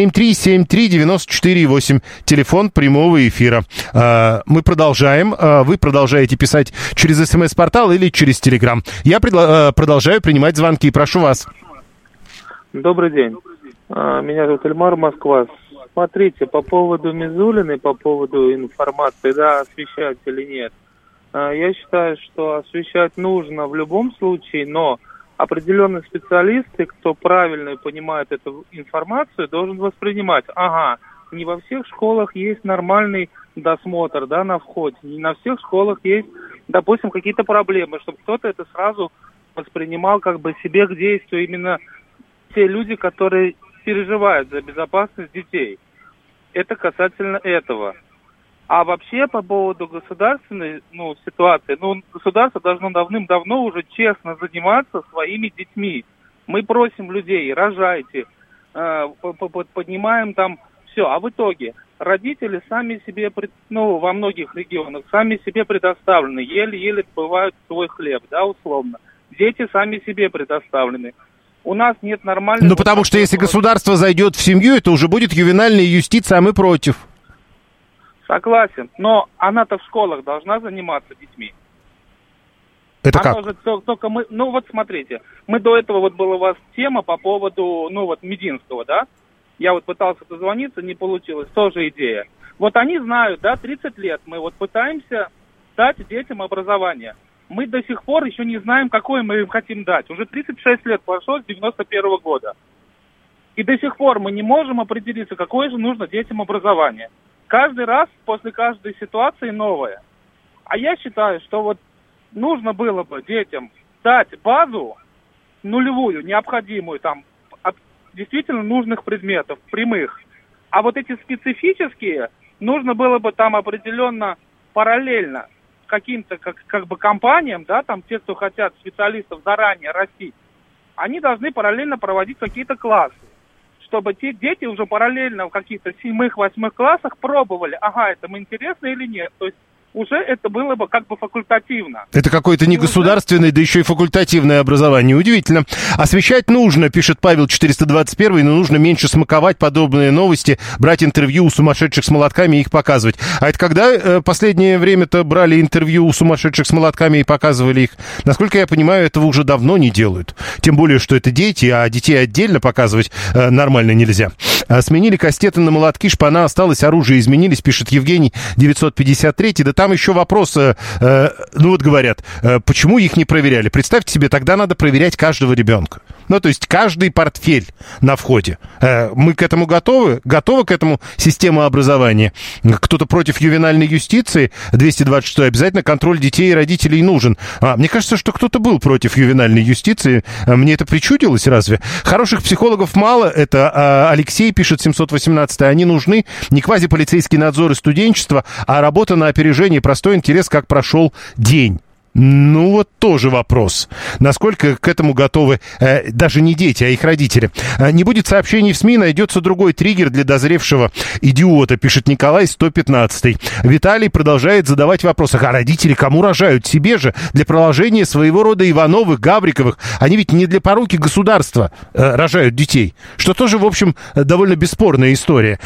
7373948. Телефон прямого эфира. Мы продолжаем. Вы продолжаете писать через СМС-портал или через Телеграм. Я продолжаю принимать звонки. Прошу вас. Добрый день. Меня зовут Эльмар, Москва. Смотрите, по поводу Мизулиной, по поводу информации, да, освещать или нет. Я считаю, что освещать нужно в любом случае, но определенные специалисты, кто правильно понимает эту информацию, должен воспринимать. Ага, не во всех школах есть нормальный досмотр, да, на входе. Не на всех школах есть, допустим, какие-то проблемы, чтобы кто-то это сразу воспринимал как бы себе к действию именно те люди, которые переживают за безопасность детей. Это касательно этого. А вообще по поводу государственной ситуации, государство должно давным-давно уже честно заниматься своими детьми. Мы просим людей, рожайте, поднимаем там все, а в итоге родители сами себе, во многих регионах, сами себе предоставлены, еле-еле добывают свой хлеб, да, условно. Дети сами себе предоставлены. У нас нет нормального... потому что если государство зайдет в семью, это уже будет ювенальная юстиция, а мы против. Согласен, но она-то в школах должна заниматься детьми. Это как? Же только мы, смотрите, мы до этого была у вас тема по поводу, Мединского, да? Я пытался дозвониться, не получилось, тоже идея. Они знают, да, 30 лет мы пытаемся дать детям образование. Мы до сих пор еще не знаем, какое мы им хотим дать. Уже 36 лет прошло с 91 года. И до сих пор мы не можем определиться, какое же нужно детям образование. Каждый раз, после каждой ситуации новое. А я считаю, что нужно было бы детям дать базу нулевую, необходимую, там, от действительно нужных предметов, прямых. А эти специфические нужно было бы там определенно параллельно каким-то как бы компаниям, да, там те, кто хотят специалистов заранее растить, они должны параллельно проводить какие-то классы, чтобы те дети уже параллельно в каких-то 7-8 классах пробовали, ага, это им интересно или нет. То есть уже это было бы как бы факультативно. Это какое-то не государственное, да еще и факультативное образование. Удивительно. Освещать нужно, пишет Павел 421, но нужно меньше смаковать подобные новости, брать интервью у сумасшедших с молотками и их показывать. А это когда последнее время-то брали интервью у сумасшедших с молотками и показывали их? Насколько я понимаю, этого уже давно не делают. Тем более, что это дети, а детей отдельно показывать нормально нельзя. Сменили кастеты на молотки, шпана осталась, оружие изменились, пишет Евгений 953. Да там еще вопрос, ну вот говорят, почему их не проверяли? Представьте себе, тогда надо проверять каждого ребенка. Ну, то есть каждый портфель на входе. Мы к этому готовы? Готовы к этому система образования? Кто-то против ювенальной юстиции? 226 обязательно контроль детей и родителей нужен. Мне кажется, что кто-то был против ювенальной юстиции. Мне это причудилось разве? Хороших психологов мало. Это Алексей пишет 718. Они нужны. Не квазиполицейский надзор и студенчество, а работа на опережение, простой интерес, как прошел день. Ну, вот тоже вопрос. Насколько к этому готовы даже не дети, а их родители. Не будет сообщений в СМИ, найдется другой триггер для дозревшего идиота, пишет Николай 115. Виталий продолжает задавать вопросы. А родители кому рожают? Себе же, для продолжения своего рода Ивановых, Гавриковых. Они ведь не для поруки государства рожают детей. Что тоже, в общем, довольно бесспорная история.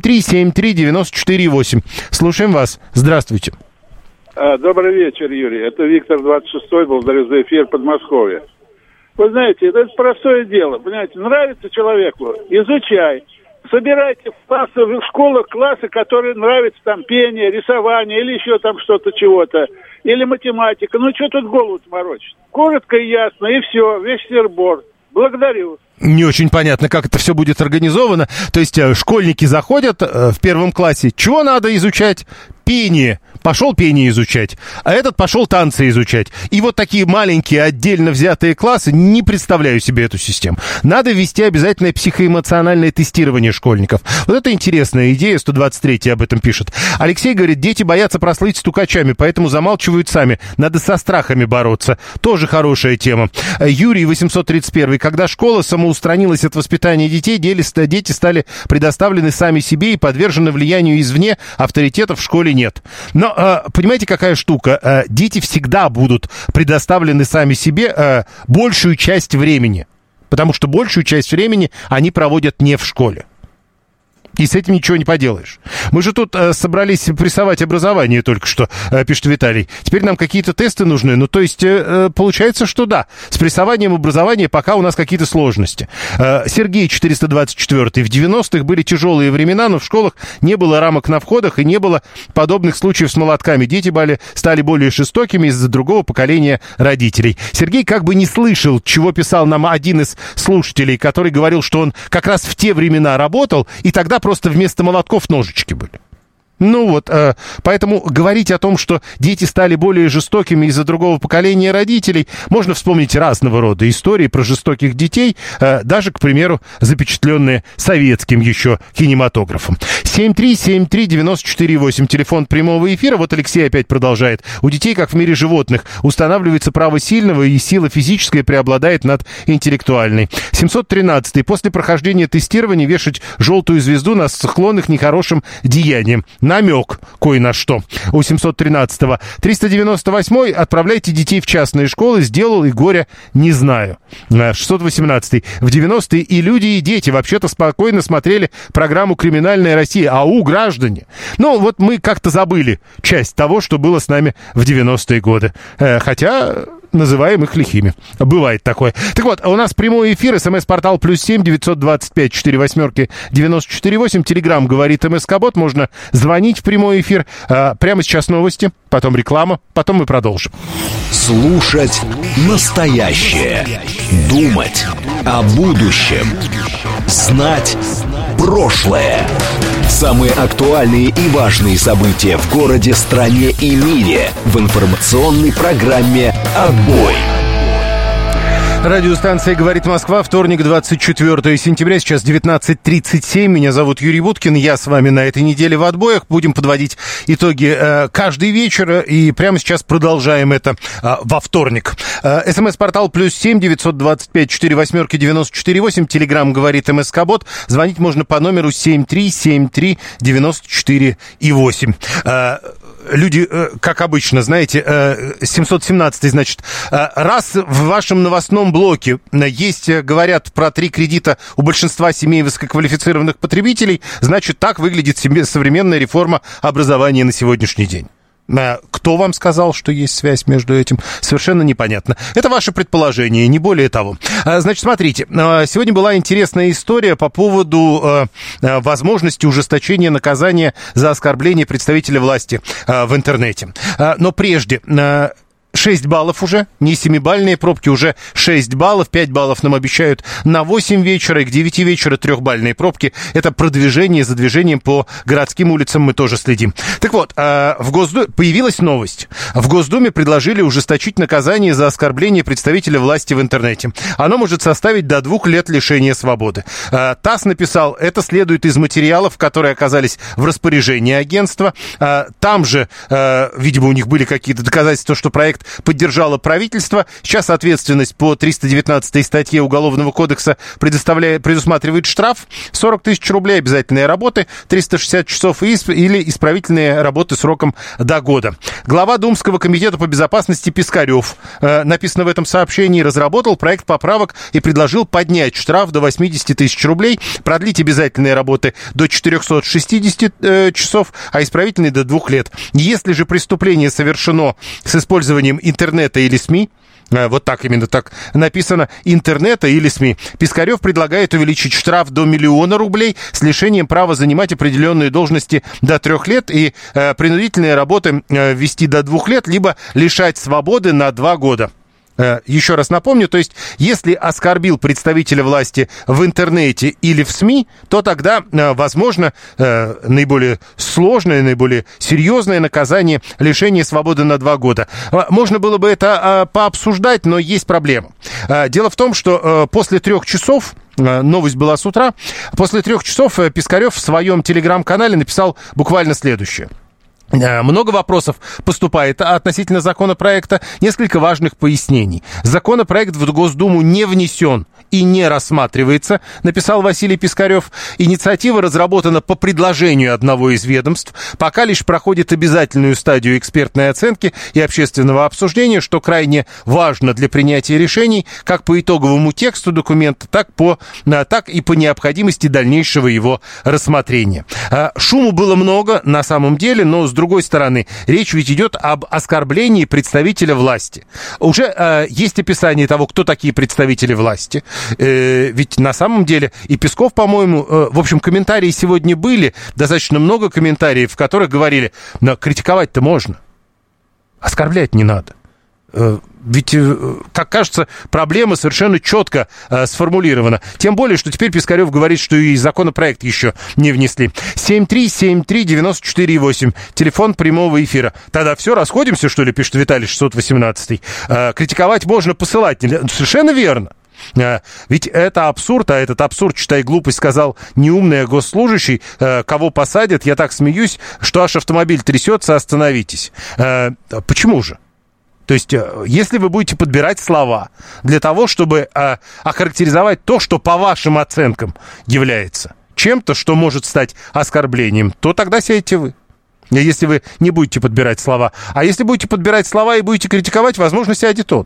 7373948. Слушаем вас. Здравствуйте. Добрый вечер, Юрий. Это Виктор 26-й, благодарю за эфир Подмосковья. Вы знаете, это простое дело. Понимаете, нравится человеку, изучай. Собирайте в школах классы, которые нравятся, там, пение, рисование или еще там что-то, чего-то. Или математика. Ну, что тут голову морочить? Коротко и ясно, и все, весь сыр-бор. Благодарю. Не очень понятно, как это все будет организовано. То есть школьники заходят в первом классе. Чего надо изучать? Пение. Пошел пение изучать, а этот пошел танцы изучать. И вот такие маленькие отдельно взятые классы, не представляю себе эту систему. Надо ввести обязательное психоэмоциональное тестирование школьников. Вот это интересная идея, 123-й об этом пишет. Алексей говорит, дети боятся прослыть стукачами, поэтому замалчивают сами. Надо со страхами бороться. Тоже хорошая тема. Юрий 831. Когда школа самоустранилась от воспитания детей, дети стали предоставлены сами себе и подвержены влиянию извне, авторитетов в школе нет. Но понимаете, какая штука? Дети всегда будут предоставлены сами себе большую часть времени, потому что большую часть времени они проводят не в школе. И с этим ничего не поделаешь. Мы же тут собрались прессовать образование только что, пишет Виталий. Теперь нам какие-то тесты нужны. Ну, то есть, получается, что да, с прессованием образования пока у нас какие-то сложности. Сергей 424. В 90-х были тяжелые времена, но в школах не было рамок на входах и не было подобных случаев с молотками. Дети стали более жестокими из-за другого поколения родителей. Сергей как бы не слышал, чего писал нам один из слушателей, который говорил, что он как раз в те времена работал, и тогда просто вместо молотков ножички были. Ну вот, поэтому говорить о том, что дети стали более жестокими из-за другого поколения родителей, можно вспомнить разного рода истории про жестоких детей, даже, к примеру, запечатленные советским еще кинематографом. 7373948, телефон прямого эфира. Вот Алексей опять продолжает. У детей, как в мире животных, устанавливается право сильного, и сила физическая преобладает над интеллектуальной. 713. После прохождения тестирования вешать желтую звезду на склонных нехорошим деяниям. Намек кое на что. У 713-го. 398-й. Отправляйте детей в частные школы. Сделал и горя не знаю. 618-й. В 90-е и люди, и дети вообще-то спокойно смотрели программу «Криминальная Россия». Ау, граждане! Ну, вот мы как-то забыли часть того, что было с нами в 90-е годы. Хотя называем их лихими. Бывает такое. Так вот, у нас прямой эфир. СМС-портал +7 925 48 94 8. Телеграм говорит МСК-бот. Можно звонить в прямой эфир. Прямо сейчас новости, потом реклама, потом мы продолжим. Слушать настоящее. Думать о будущем. Знать прошлое. Самые актуальные и важные события в городе, стране и мире в информационной программе «Отбой». Радиостанция «Говорит Москва», вторник, 24 сентября, сейчас 19:37. Меня зовут Юрий Буткин, я с вами на этой неделе в «Отбоях». Будем подводить итоги каждый вечер, и прямо сейчас продолжаем это во вторник. СМС-портал +7 925 48 94 8. Телеграм говорит МСК-бот. Звонить можно по номеру 7373 94 8. люди, как обычно, знаете, 717-й, значит, раз в вашем новостном блоке есть, говорят про 3 кредита у большинства семей высококвалифицированных потребителей, значит, так выглядит современная реформа образования на сегодняшний день. Кто вам сказал, что есть связь между этим? Совершенно непонятно. Это ваше предположение, не более того. Значит, смотрите, сегодня была интересная история по поводу возможности ужесточения наказания за оскорбление представителя власти в интернете. Но прежде... 6 баллов уже, не 7-бальные пробки, уже 6 баллов, 5 баллов нам обещают на 8 вечера, и к 9 вечера 3-бальные пробки. Это продвижение за движением по городским улицам мы тоже следим. Так вот, в Госдуме появилась новость. В Госдуме предложили ужесточить наказание за оскорбление представителя власти в интернете. Оно может составить до 2 лет лишения свободы. ТАСС написал, это следует из материалов, которые оказались в распоряжении агентства. Там же, видимо, у них были какие-то доказательства, что проект поддержало правительство. Сейчас ответственность по 319 статье Уголовного кодекса предусматривает штраф 40 тысяч рублей, обязательные работы 360 часов или исправительные работы сроком до года. Глава Думского комитета по безопасности Пискарев, написано в этом сообщении, разработал проект поправок и предложил поднять штраф до 80 тысяч рублей, продлить обязательные работы до 460 часов, а исправительные до 2 лет. Если же преступление совершено с использованием интернета или СМИ, вот так именно так написано, интернета или СМИ, Пискарев предлагает увеличить штраф до 1 000 000 рублей с лишением права занимать определенные должности до 3 лет и принудительные работы ввести до 2 лет, либо лишать свободы на 2 года. Еще раз напомню, то есть, если оскорбил представителя власти в интернете или в СМИ, то тогда, возможно, наиболее сложное, наиболее серьезное наказание — лишение свободы на 2 года. Можно было бы это пообсуждать, но есть проблема. Дело в том, что после 3 часов, новость была с утра, после 3 часов Пискарев в своем телеграм-канале написал буквально следующее. Много вопросов поступает относительно законопроекта, несколько важных пояснений. Законопроект в Госдуму не внесен и не рассматривается, написал Василий Пискарев. Инициатива разработана по предложению одного из ведомств, пока лишь проходит обязательную стадию экспертной оценки и общественного обсуждения, что крайне важно для принятия решений как по итоговому тексту документа, так и по необходимости дальнейшего его рассмотрения. Шуму было много на самом деле, но с другой стороны, речь ведь идет об оскорблении представителя власти. Уже есть описание того, кто такие представители власти. Ведь на самом деле и Песков, по-моему, в общем, комментарии сегодня были, достаточно много комментариев, в которых говорили, но критиковать-то можно, оскорблять не надо. Ведь, как кажется, проблема совершенно четко сформулирована. Тем более, что теперь Пискарев говорит, что и законопроект еще не внесли. 7373948, телефон прямого эфира. Тогда все, расходимся, что ли, пишет Виталий 618. Критиковать можно, посылать нельзя. Совершенно верно. Ведь это абсурд, а этот абсурд, читай глупость, сказал неумный госслужащий, кого посадят, я так смеюсь, что аж автомобиль трясется, остановитесь. Почему же? То есть, если вы будете подбирать слова для того, чтобы охарактеризовать то, что по вашим оценкам является чем-то, что может стать оскорблением, то тогда сядете вы. Если вы не будете подбирать слова. А если будете подбирать слова и будете критиковать, возможно, сядет он.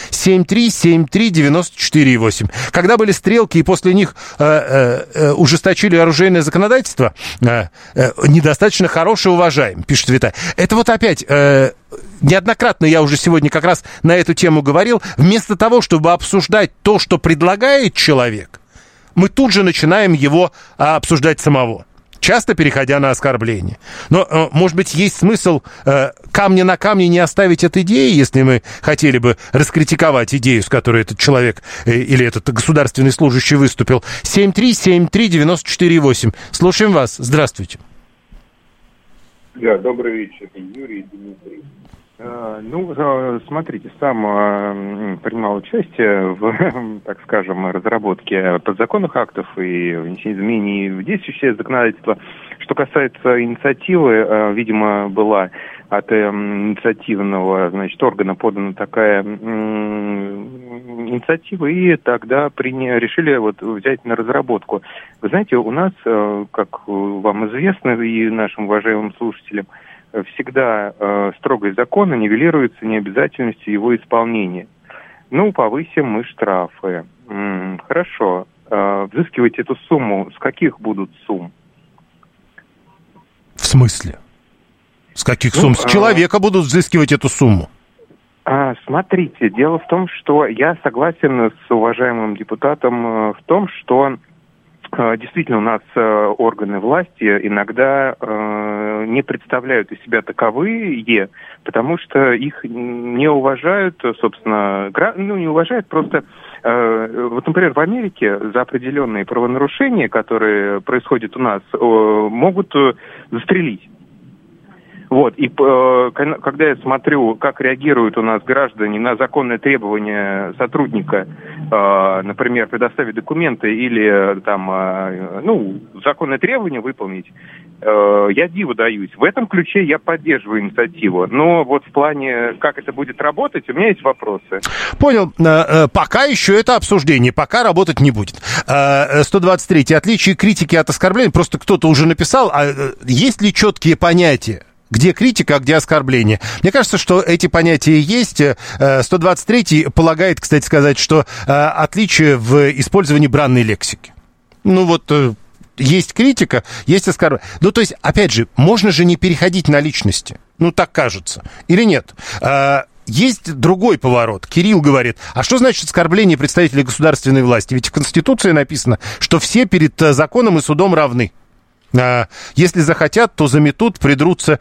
7373948. Когда были стрелки и после них ужесточили оружейное законодательство, недостаточно хороший, уважаем, пишет Виталий. Это вот опять... Неоднократно я уже сегодня как раз на эту тему говорил. Вместо того, чтобы обсуждать то, что предлагает человек, мы тут же начинаем его обсуждать самого, часто переходя на оскорбление. Но, может быть, есть смысл камня на камне не оставить от идеи, если мы хотели бы раскритиковать идею, с которой этот человек или этот государственный служащий выступил. 7373948. Слушаем вас. Здравствуйте. Да, добрый вечер, Юрий и Дмитрий. Смотрите, сам принимал участие в, так скажем, разработке подзаконных актов и внесении изменений в действующее законодательство. Что касается инициативы, видимо, была от инициативного, органа подана такая инициатива, и тогда решили взять на разработку. Вы знаете, у нас, как вам известно, и нашим уважаемым слушателям, всегда строгость закона нивелируется необязательностью его исполнения. Ну, повысим мы штрафы. Хорошо. Взыскивать эту сумму, с каких будут сумм? В смысле? С каких сумм? С человека будут взыскивать эту сумму. Смотрите, дело в том, что я согласен с уважаемым депутатом в том, что действительно у нас органы власти иногда не представляют из себя таковые, потому что их не уважают, собственно, не уважают просто... Вот, например, в Америке за определенные правонарушения, которые происходят у нас, могут застрелить. Вот, и когда я смотрю, как реагируют у нас граждане на законные требования сотрудника, например, предоставить документы или законные требования выполнить, я диву даюсь. В этом ключе я поддерживаю инициативу. Но вот в плане, как это будет работать, у меня есть вопросы. Понял. Пока еще это обсуждение, пока работать не будет. 123. Отличие критики от оскорбления. Просто кто-то уже написал, есть ли четкие понятия? Где критика, а где оскорбление? Мне кажется, что эти понятия есть. 123-й полагает, кстати сказать, что отличие в использовании бранной лексики. Есть критика, есть оскорбление. То есть, опять же, можно же не переходить на личности. Так кажется. Или нет? Есть другой поворот. Кирилл говорит, а что значит оскорбление представителей государственной власти? Ведь в Конституции написано, что все перед законом и судом равны. Если захотят, то заметут, придерутся,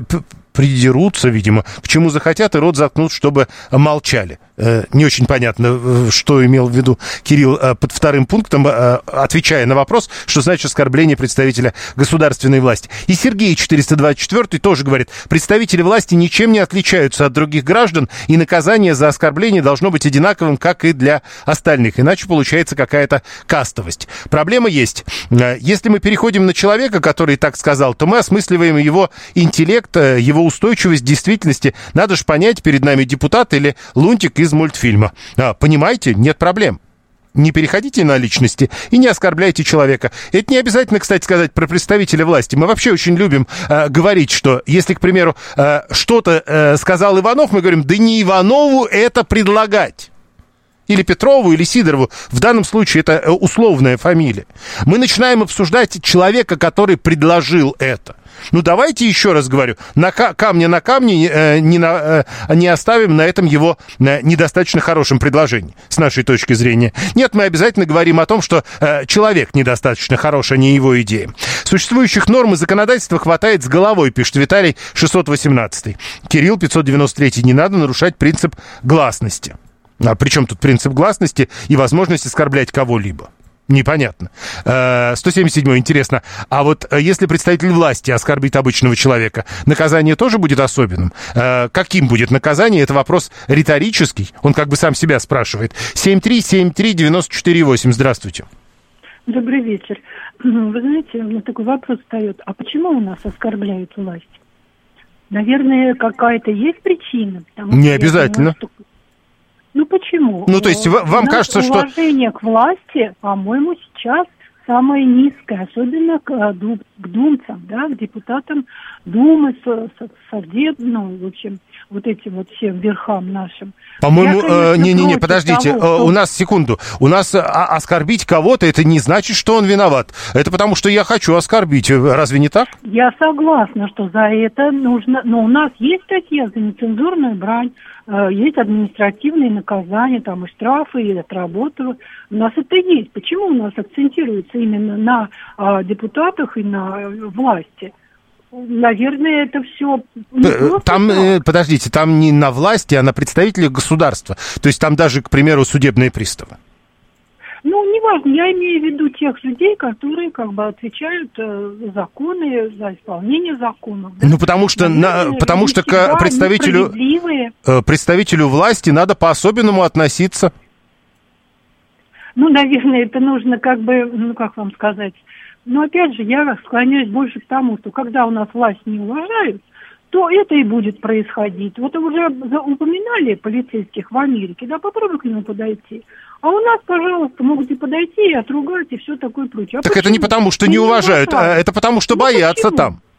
видимо, к чему захотят, и рот заткнут, чтобы молчали. Не очень понятно, что имел в виду Кирилл под вторым пунктом, отвечая на вопрос, что значит оскорбление представителя государственной власти. И Сергей 424 тоже говорит, представители власти ничем не отличаются от других граждан, и наказание за оскорбление должно быть одинаковым, как и для остальных, иначе получается какая-то кастовость. Проблема есть. Если мы переходим на человека, который так сказал, то мы осмысливаем его интеллект, его устойчивость к действительности. Надо же понять, перед нами депутат или лунтик из мультфильма. Понимаете? Нет проблем. Не переходите на личности и не оскорбляйте человека. Это не обязательно, кстати сказать, про представителя власти. Мы вообще очень любим говорить, что если, к примеру, что-то сказал Иванов, мы говорим, да не Иванову это предлагать. Или Петрову, или Сидорову. В данном случае это условная фамилия. Мы начинаем обсуждать человека, который предложил это. Давайте еще раз говорю, камня на камне не оставим на этом его недостаточно хорошем предложении, с нашей точки зрения. Нет, мы обязательно говорим о том, что человек недостаточно хорош, а не его идея. Существующих норм и законодательства хватает с головой, пишет Виталий 618. Кирилл 593. Не надо нарушать принцип гласности. А при чем тут принцип гласности и возможность оскорблять кого-либо? Непонятно. 177. Интересно, а вот если представитель власти оскорбит обычного человека, наказание тоже будет особенным? Каким будет наказание? Это вопрос риторический. Он как бы сам себя спрашивает. 7373948. Здравствуйте. Добрый вечер. Вы знаете, у меня такой вопрос встает. А почему у нас оскорбляют власть? Наверное, какая-то есть причина? Не обязательно. Почему? То есть вам кажется, что... Уважение к власти, по-моему, сейчас самое низкое, особенно к думцам, к депутатам Думы, Совдеп, в общем, вот этим вот всем верхам нашим. По-моему, подождите, у нас, секунду, у нас оскорбить кого-то, это не значит, что он виноват. Это потому, что я хочу оскорбить, разве не так? Я согласна, что за это нужно, но у нас есть статья за нецензурную брань, есть административные наказания, и штрафы, и отработывают. У нас это есть. Почему у нас акцентируется именно на депутатах и на власти? Наверное, это все... Подождите, там не на власти, а на представителях государства. То есть там даже, к примеру, судебные приставы. Неважно, я имею в виду тех людей, которые отвечают за законы, за исполнение законов. Да? Потому что к представителю власти надо по-особенному относиться. Наверное, это нужно как вам сказать... Но опять же, я склоняюсь больше к тому, что когда у нас власть не уважают, то это и будет происходить. Вот уже упоминали полицейских в Америке, попробуй к нему подойти. А у нас, пожалуйста, могут и подойти, и отругать, и все такое прочее. Так это не потому, что не уважают, а это потому, что боятся почему? Там.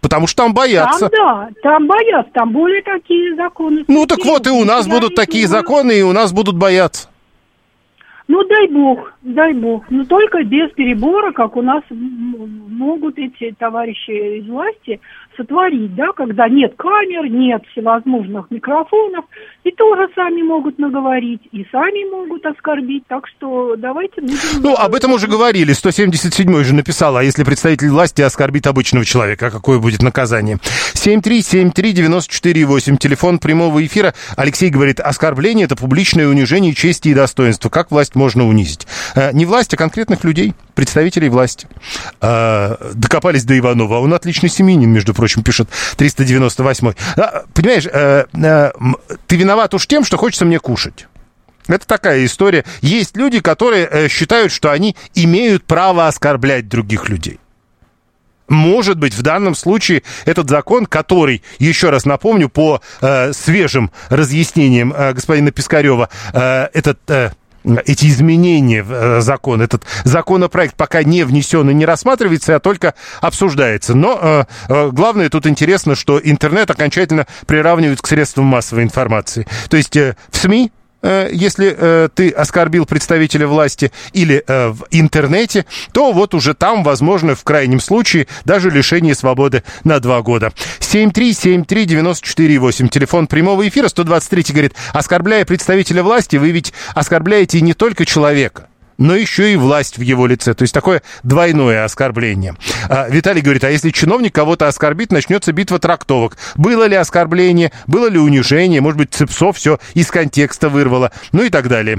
Потому что там боятся. Там боятся, там более такие законы. Ну так вот, и у нас будут такие законы, и у нас будут бояться. Ну, дай бог. Но только без перебора, как у нас могут эти товарищи из власти сотворить, да, когда нет камер, нет всевозможных микрофонов, и тоже сами могут наговорить, и сами могут оскорбить, так что давайте будем... Ну, об этом уже говорили, 177-й же написал, а если представитель власти оскорбит обычного человека, какое будет наказание? 7373948, телефон прямого эфира. Алексей говорит, оскорбление – это публичное унижение чести и достоинства. Как власть можно унизить? Не власть, а конкретных людей, представителей власти. Докопались до Иванова, он отличный семьянин, между прочим, пишет 398-й. Понимаешь, ты виноват уж тем, что хочется мне кушать. Это такая история. Есть люди, которые считают, что они имеют право оскорблять других людей. Может быть, в данном случае этот закон, который, еще раз напомню, по свежим разъяснениям господина Пискарева, эти изменения в закон, этот законопроект пока не внесен и не рассматривается, а только обсуждается. Но главное тут интересно, что интернет окончательно приравнивают к средствам массовой информации. То есть в СМИ, если ты оскорбил представителя власти, или в интернете, то вот уже там, возможно, в крайнем случае, даже лишение свободы на 2 года. 7373948, телефон прямого эфира, 123 говорит, оскорбляя представителя власти, вы ведь оскорбляете не только человека, но еще и власть в его лице. То есть такое двойное оскорбление. Виталий говорит, а если чиновник кого-то оскорбит, начнется битва трактовок. Было ли оскорбление, было ли унижение, может быть, Цепсо все из контекста вырвало, ну и так далее.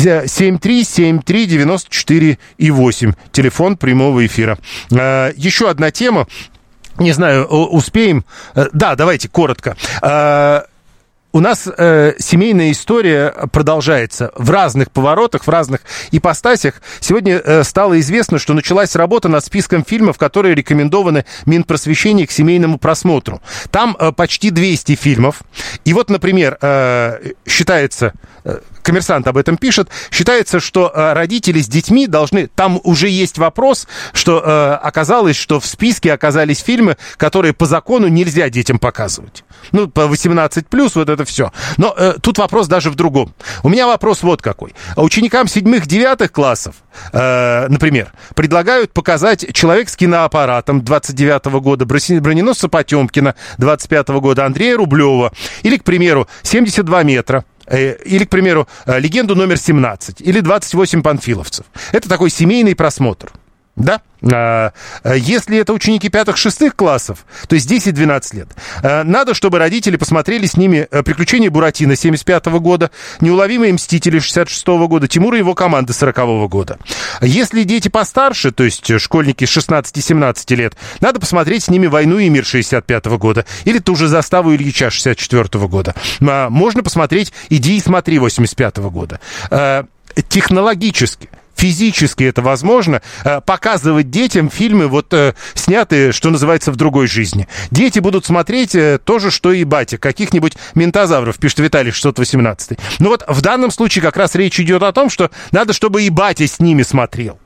7373948, телефон прямого эфира. Еще одна тема, не знаю, успеем. Да, давайте коротко. У нас семейная история продолжается в разных поворотах, в разных ипостасях. Сегодня стало известно, что началась работа над списком фильмов, которые рекомендованы Минпросвещению к семейному просмотру. Там почти 200 фильмов. И вот, например, считается... Коммерсант об этом пишет. Считается, что родители с детьми должны... Там уже есть вопрос, что оказалось, что в списке оказались фильмы, которые по закону нельзя детям показывать. Ну, по 18+, вот это все. Но тут вопрос даже в другом. У меня вопрос вот какой. Ученикам 7-9 классов, например, предлагают показать «Человек с киноаппаратом» 29-го года, «Броненосца Потемкина» 25-го года, Андрея Рублева. Или, к примеру, «72 метра». Или, к примеру, «Легенду номер 17» или «28 панфиловцев». Это такой семейный просмотр. Да? Если это ученики 5-6 классов, то есть 10-12 лет, надо, чтобы родители посмотрели с ними «Приключения Буратино» 75-го года, «Неуловимые мстители» 66-го года, «Тимур и его команда» 40-го года. Если дети постарше, то есть школьники 16-17 лет, надо посмотреть с ними «Войну и мир» 65-го года или ту же «Заставу Ильича» 64-го года. Можно посмотреть «Иди и смотри» 85-го года. Технологически, физически это возможно, показывать детям фильмы, вот снятые, что называется, в другой жизни. Дети будут смотреть то же, что и батя, каких-нибудь ментозавров, пишет Виталий 618. Но вот в данном случае как раз речь идет о том, что надо, чтобы и батя с ними смотрел.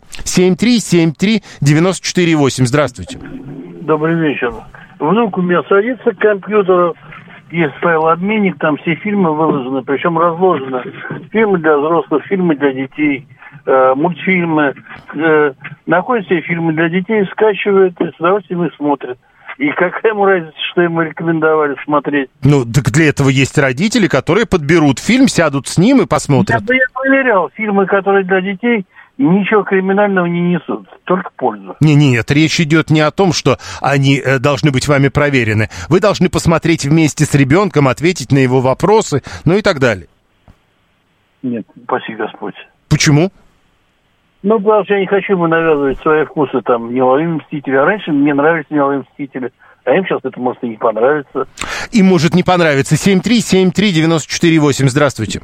7373948, здравствуйте. Добрый вечер. Внук у меня садится к компьютеру, есть файлообменник, там все фильмы выложены, причем разложены. Фильмы для взрослых, фильмы для детей, мультфильмы. Находят все фильмы для детей, скачивают и с удовольствием их смотрят. И какая ему разница, что ему рекомендовали смотреть? Ну, так для этого есть родители, которые подберут фильм, сядут с ним и посмотрят. Я проверял, фильмы, которые для детей, ничего криминального не несут, только пользу. Нет, речь идет не о том, что они должны быть вами проверены. Вы должны посмотреть вместе с ребенком, ответить на его вопросы, ну и так далее. Нет, спаси Господь. Почему? Ну, потому что я не хочу ему навязывать свои вкусы, там, «Неуловимые мстители». А раньше мне нравились «Неуловимые мстители». А им сейчас это может и не понравится. Им может не понравиться. 7373948, здравствуйте.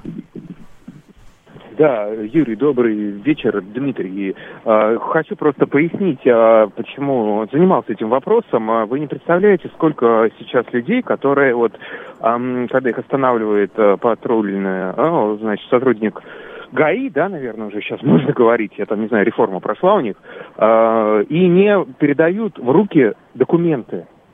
Да, Юрий, добрый вечер, Дмитрий. Хочу просто пояснить, почему занимался этим вопросом. Вы не представляете, сколько сейчас людей, которые вот, когда их останавливает патрульный, значит, сотрудник ГАИ, да, наверное, уже сейчас можно говорить, я там, не знаю, реформа прошла у них, и не передают в руки документы.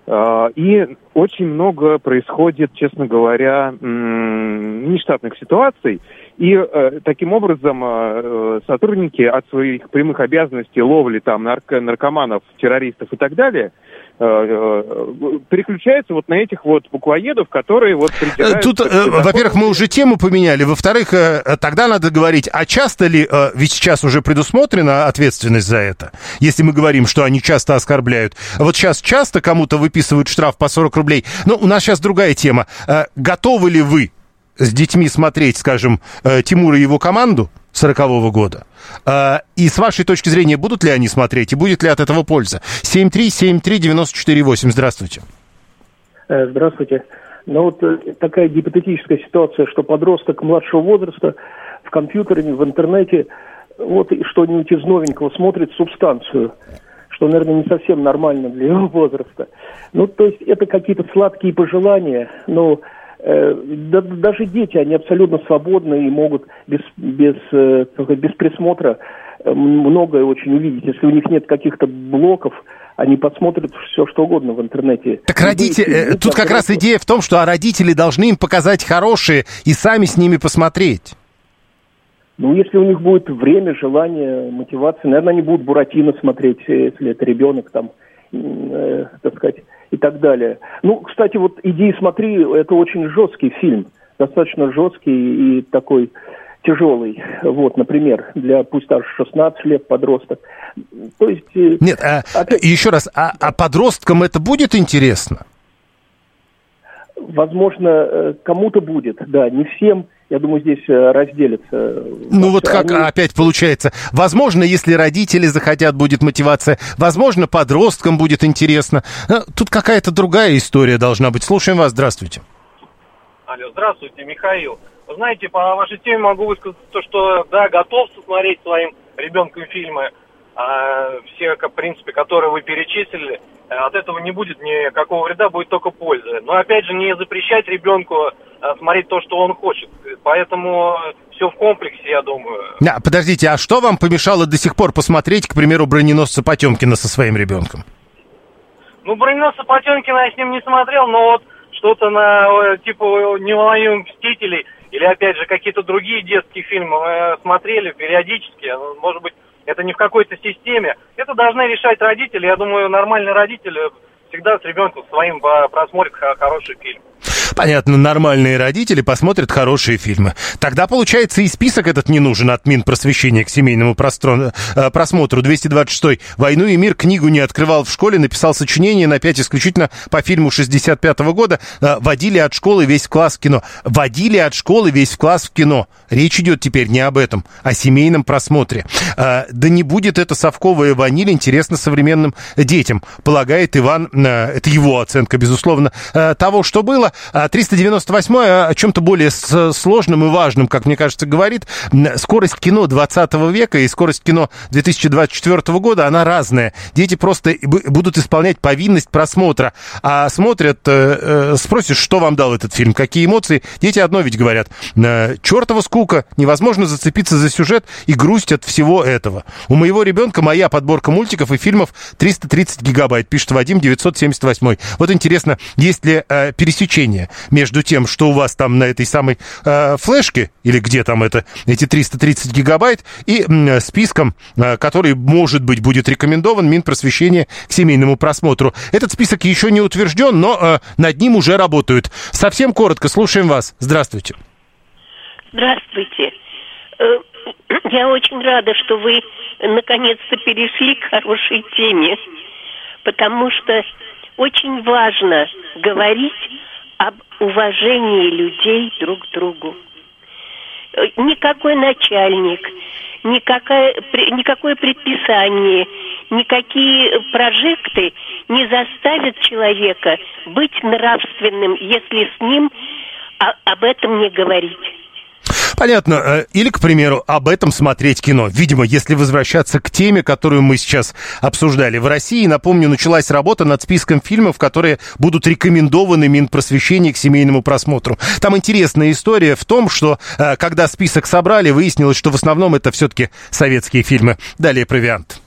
И очень много происходит, честно говоря, нештатных ситуаций. И таким образом сотрудники от своих прямых обязанностей ловли там наркоманов, террористов и так далее переключаются вот на этих вот буквоедов, которые вот придираются... Тут, во-первых, мы уже тему поменяли. Во-вторых, тогда надо говорить, а часто ли, ведь сейчас уже предусмотрена ответственность за это, если мы говорим, что они часто оскорбляют. Вот сейчас часто кому-то выписывают штраф по 40 рублей. Но у нас сейчас другая тема. Готовы ли вы с детьми смотреть, скажем, Тимура и его команду 40-го года? И с вашей точки зрения, будут ли они смотреть, и будет ли от этого польза? 7373948, здравствуйте. Здравствуйте. Ну вот такая гипотетическая ситуация, что подросток младшего возраста в компьютере, в интернете, вот что-нибудь из новенького смотрит субстанцию, что, наверное, не совсем нормально для его возраста. Ну, то есть это какие-то сладкие пожелания, но... даже дети, они абсолютно свободны и могут без присмотра многое очень увидеть. Если у них нет каких-то блоков, они посмотрят все, что угодно в интернете. Так родители, тут как раз идея в том, что родители должны им показать хорошие и сами с ними посмотреть. Ну, если у них будет время, желание, мотивация, наверное, они будут Буратино смотреть, если это ребенок, там, так сказать, и так далее. Ну, кстати, вот «Иди и смотри» — это очень жесткий фильм, достаточно жесткий и такой тяжелый. Вот, например, для пусть даже 16 лет подросток. То есть... Нет, еще раз, а подросткам это будет интересно? Возможно, кому-то будет, да, не всем. Я думаю, здесь разделится. Ну вот как опять получается. Возможно, если родители захотят, будет мотивация. Возможно, подросткам будет интересно. Тут какая-то другая история должна быть. Слушаем вас. Здравствуйте. Алло, здравствуйте, Михаил. Вы знаете, по вашей теме могу высказать то, что да, готов смотреть своим ребенком фильмы. Все, в принципе, которые вы перечислили, от этого не будет никакого вреда, будет только польза. Но, опять же, не запрещать ребенку смотреть то, что он хочет. Поэтому все в комплексе, я думаю. Подождите, а что вам помешало до сих пор посмотреть, к примеру, «Броненосца Потемкина» со своим ребенком? Ну, «Броненосца Потемкина» я с ним не смотрел, но вот что-то на типа «Неуловимых мстителей» или, опять же, какие-то другие детские фильмы мы смотрели периодически. Может быть, это не в какой-то системе. Это должны решать родители. Я думаю, нормальный родитель всегда с ребенком своим просмотрит хороший фильм. Понятно, нормальные родители посмотрят хорошие фильмы. Тогда, получается, и список этот не нужен от Минпросвещения к семейному просмотру. 226-й. «Войну и мир» книгу не открывал в школе, написал сочинение на 5 исключительно по фильму 65-го года. Водили от школы весь класс в кино. Водили от школы весь класс в кино. Речь идет теперь не об этом, а семейном просмотре. Да не будет это совковая ваниль интересно современным детям, полагает Иван, это его оценка, безусловно, того, что было. 398-й о чем-то более сложном и важном, как мне кажется, говорит. Скорость кино 20 века и скорость кино 2024 года, она разная. Дети просто будут исполнять повинность просмотра. А смотрят, спросишь, что вам дал этот фильм, какие эмоции. Дети одно ведь говорят: чертова скука, невозможно зацепиться за сюжет и грусть от всего этого. У моего ребенка моя подборка мультиков и фильмов 330 гигабайт, пишет Вадим, 978. Вот интересно, есть ли пересечение между тем, что у вас там на этой самой флешке, или где там эти 330 гигабайт, и списком, который, может быть, будет рекомендован Минпросвещения к семейному просмотру. Этот список еще не утвержден, но над ним уже работают. Совсем коротко, слушаем вас. Здравствуйте. Здравствуйте. Я очень рада, что вы наконец-то перешли к хорошей теме, потому что очень важно говорить об уважении людей друг к другу. Никакой начальник, никакое предписание, никакие прожекты не заставят человека быть нравственным, если с ним об этом не говорить. Понятно. Или, к примеру, об этом смотреть кино. Видимо, если возвращаться к теме, которую мы сейчас обсуждали. В России, напомню, началась работа над списком фильмов, которые будут рекомендованы Минпросвещения к семейному просмотру. Там интересная история в том, что когда список собрали, выяснилось, что в основном это все-таки советские фильмы. Далее провиант.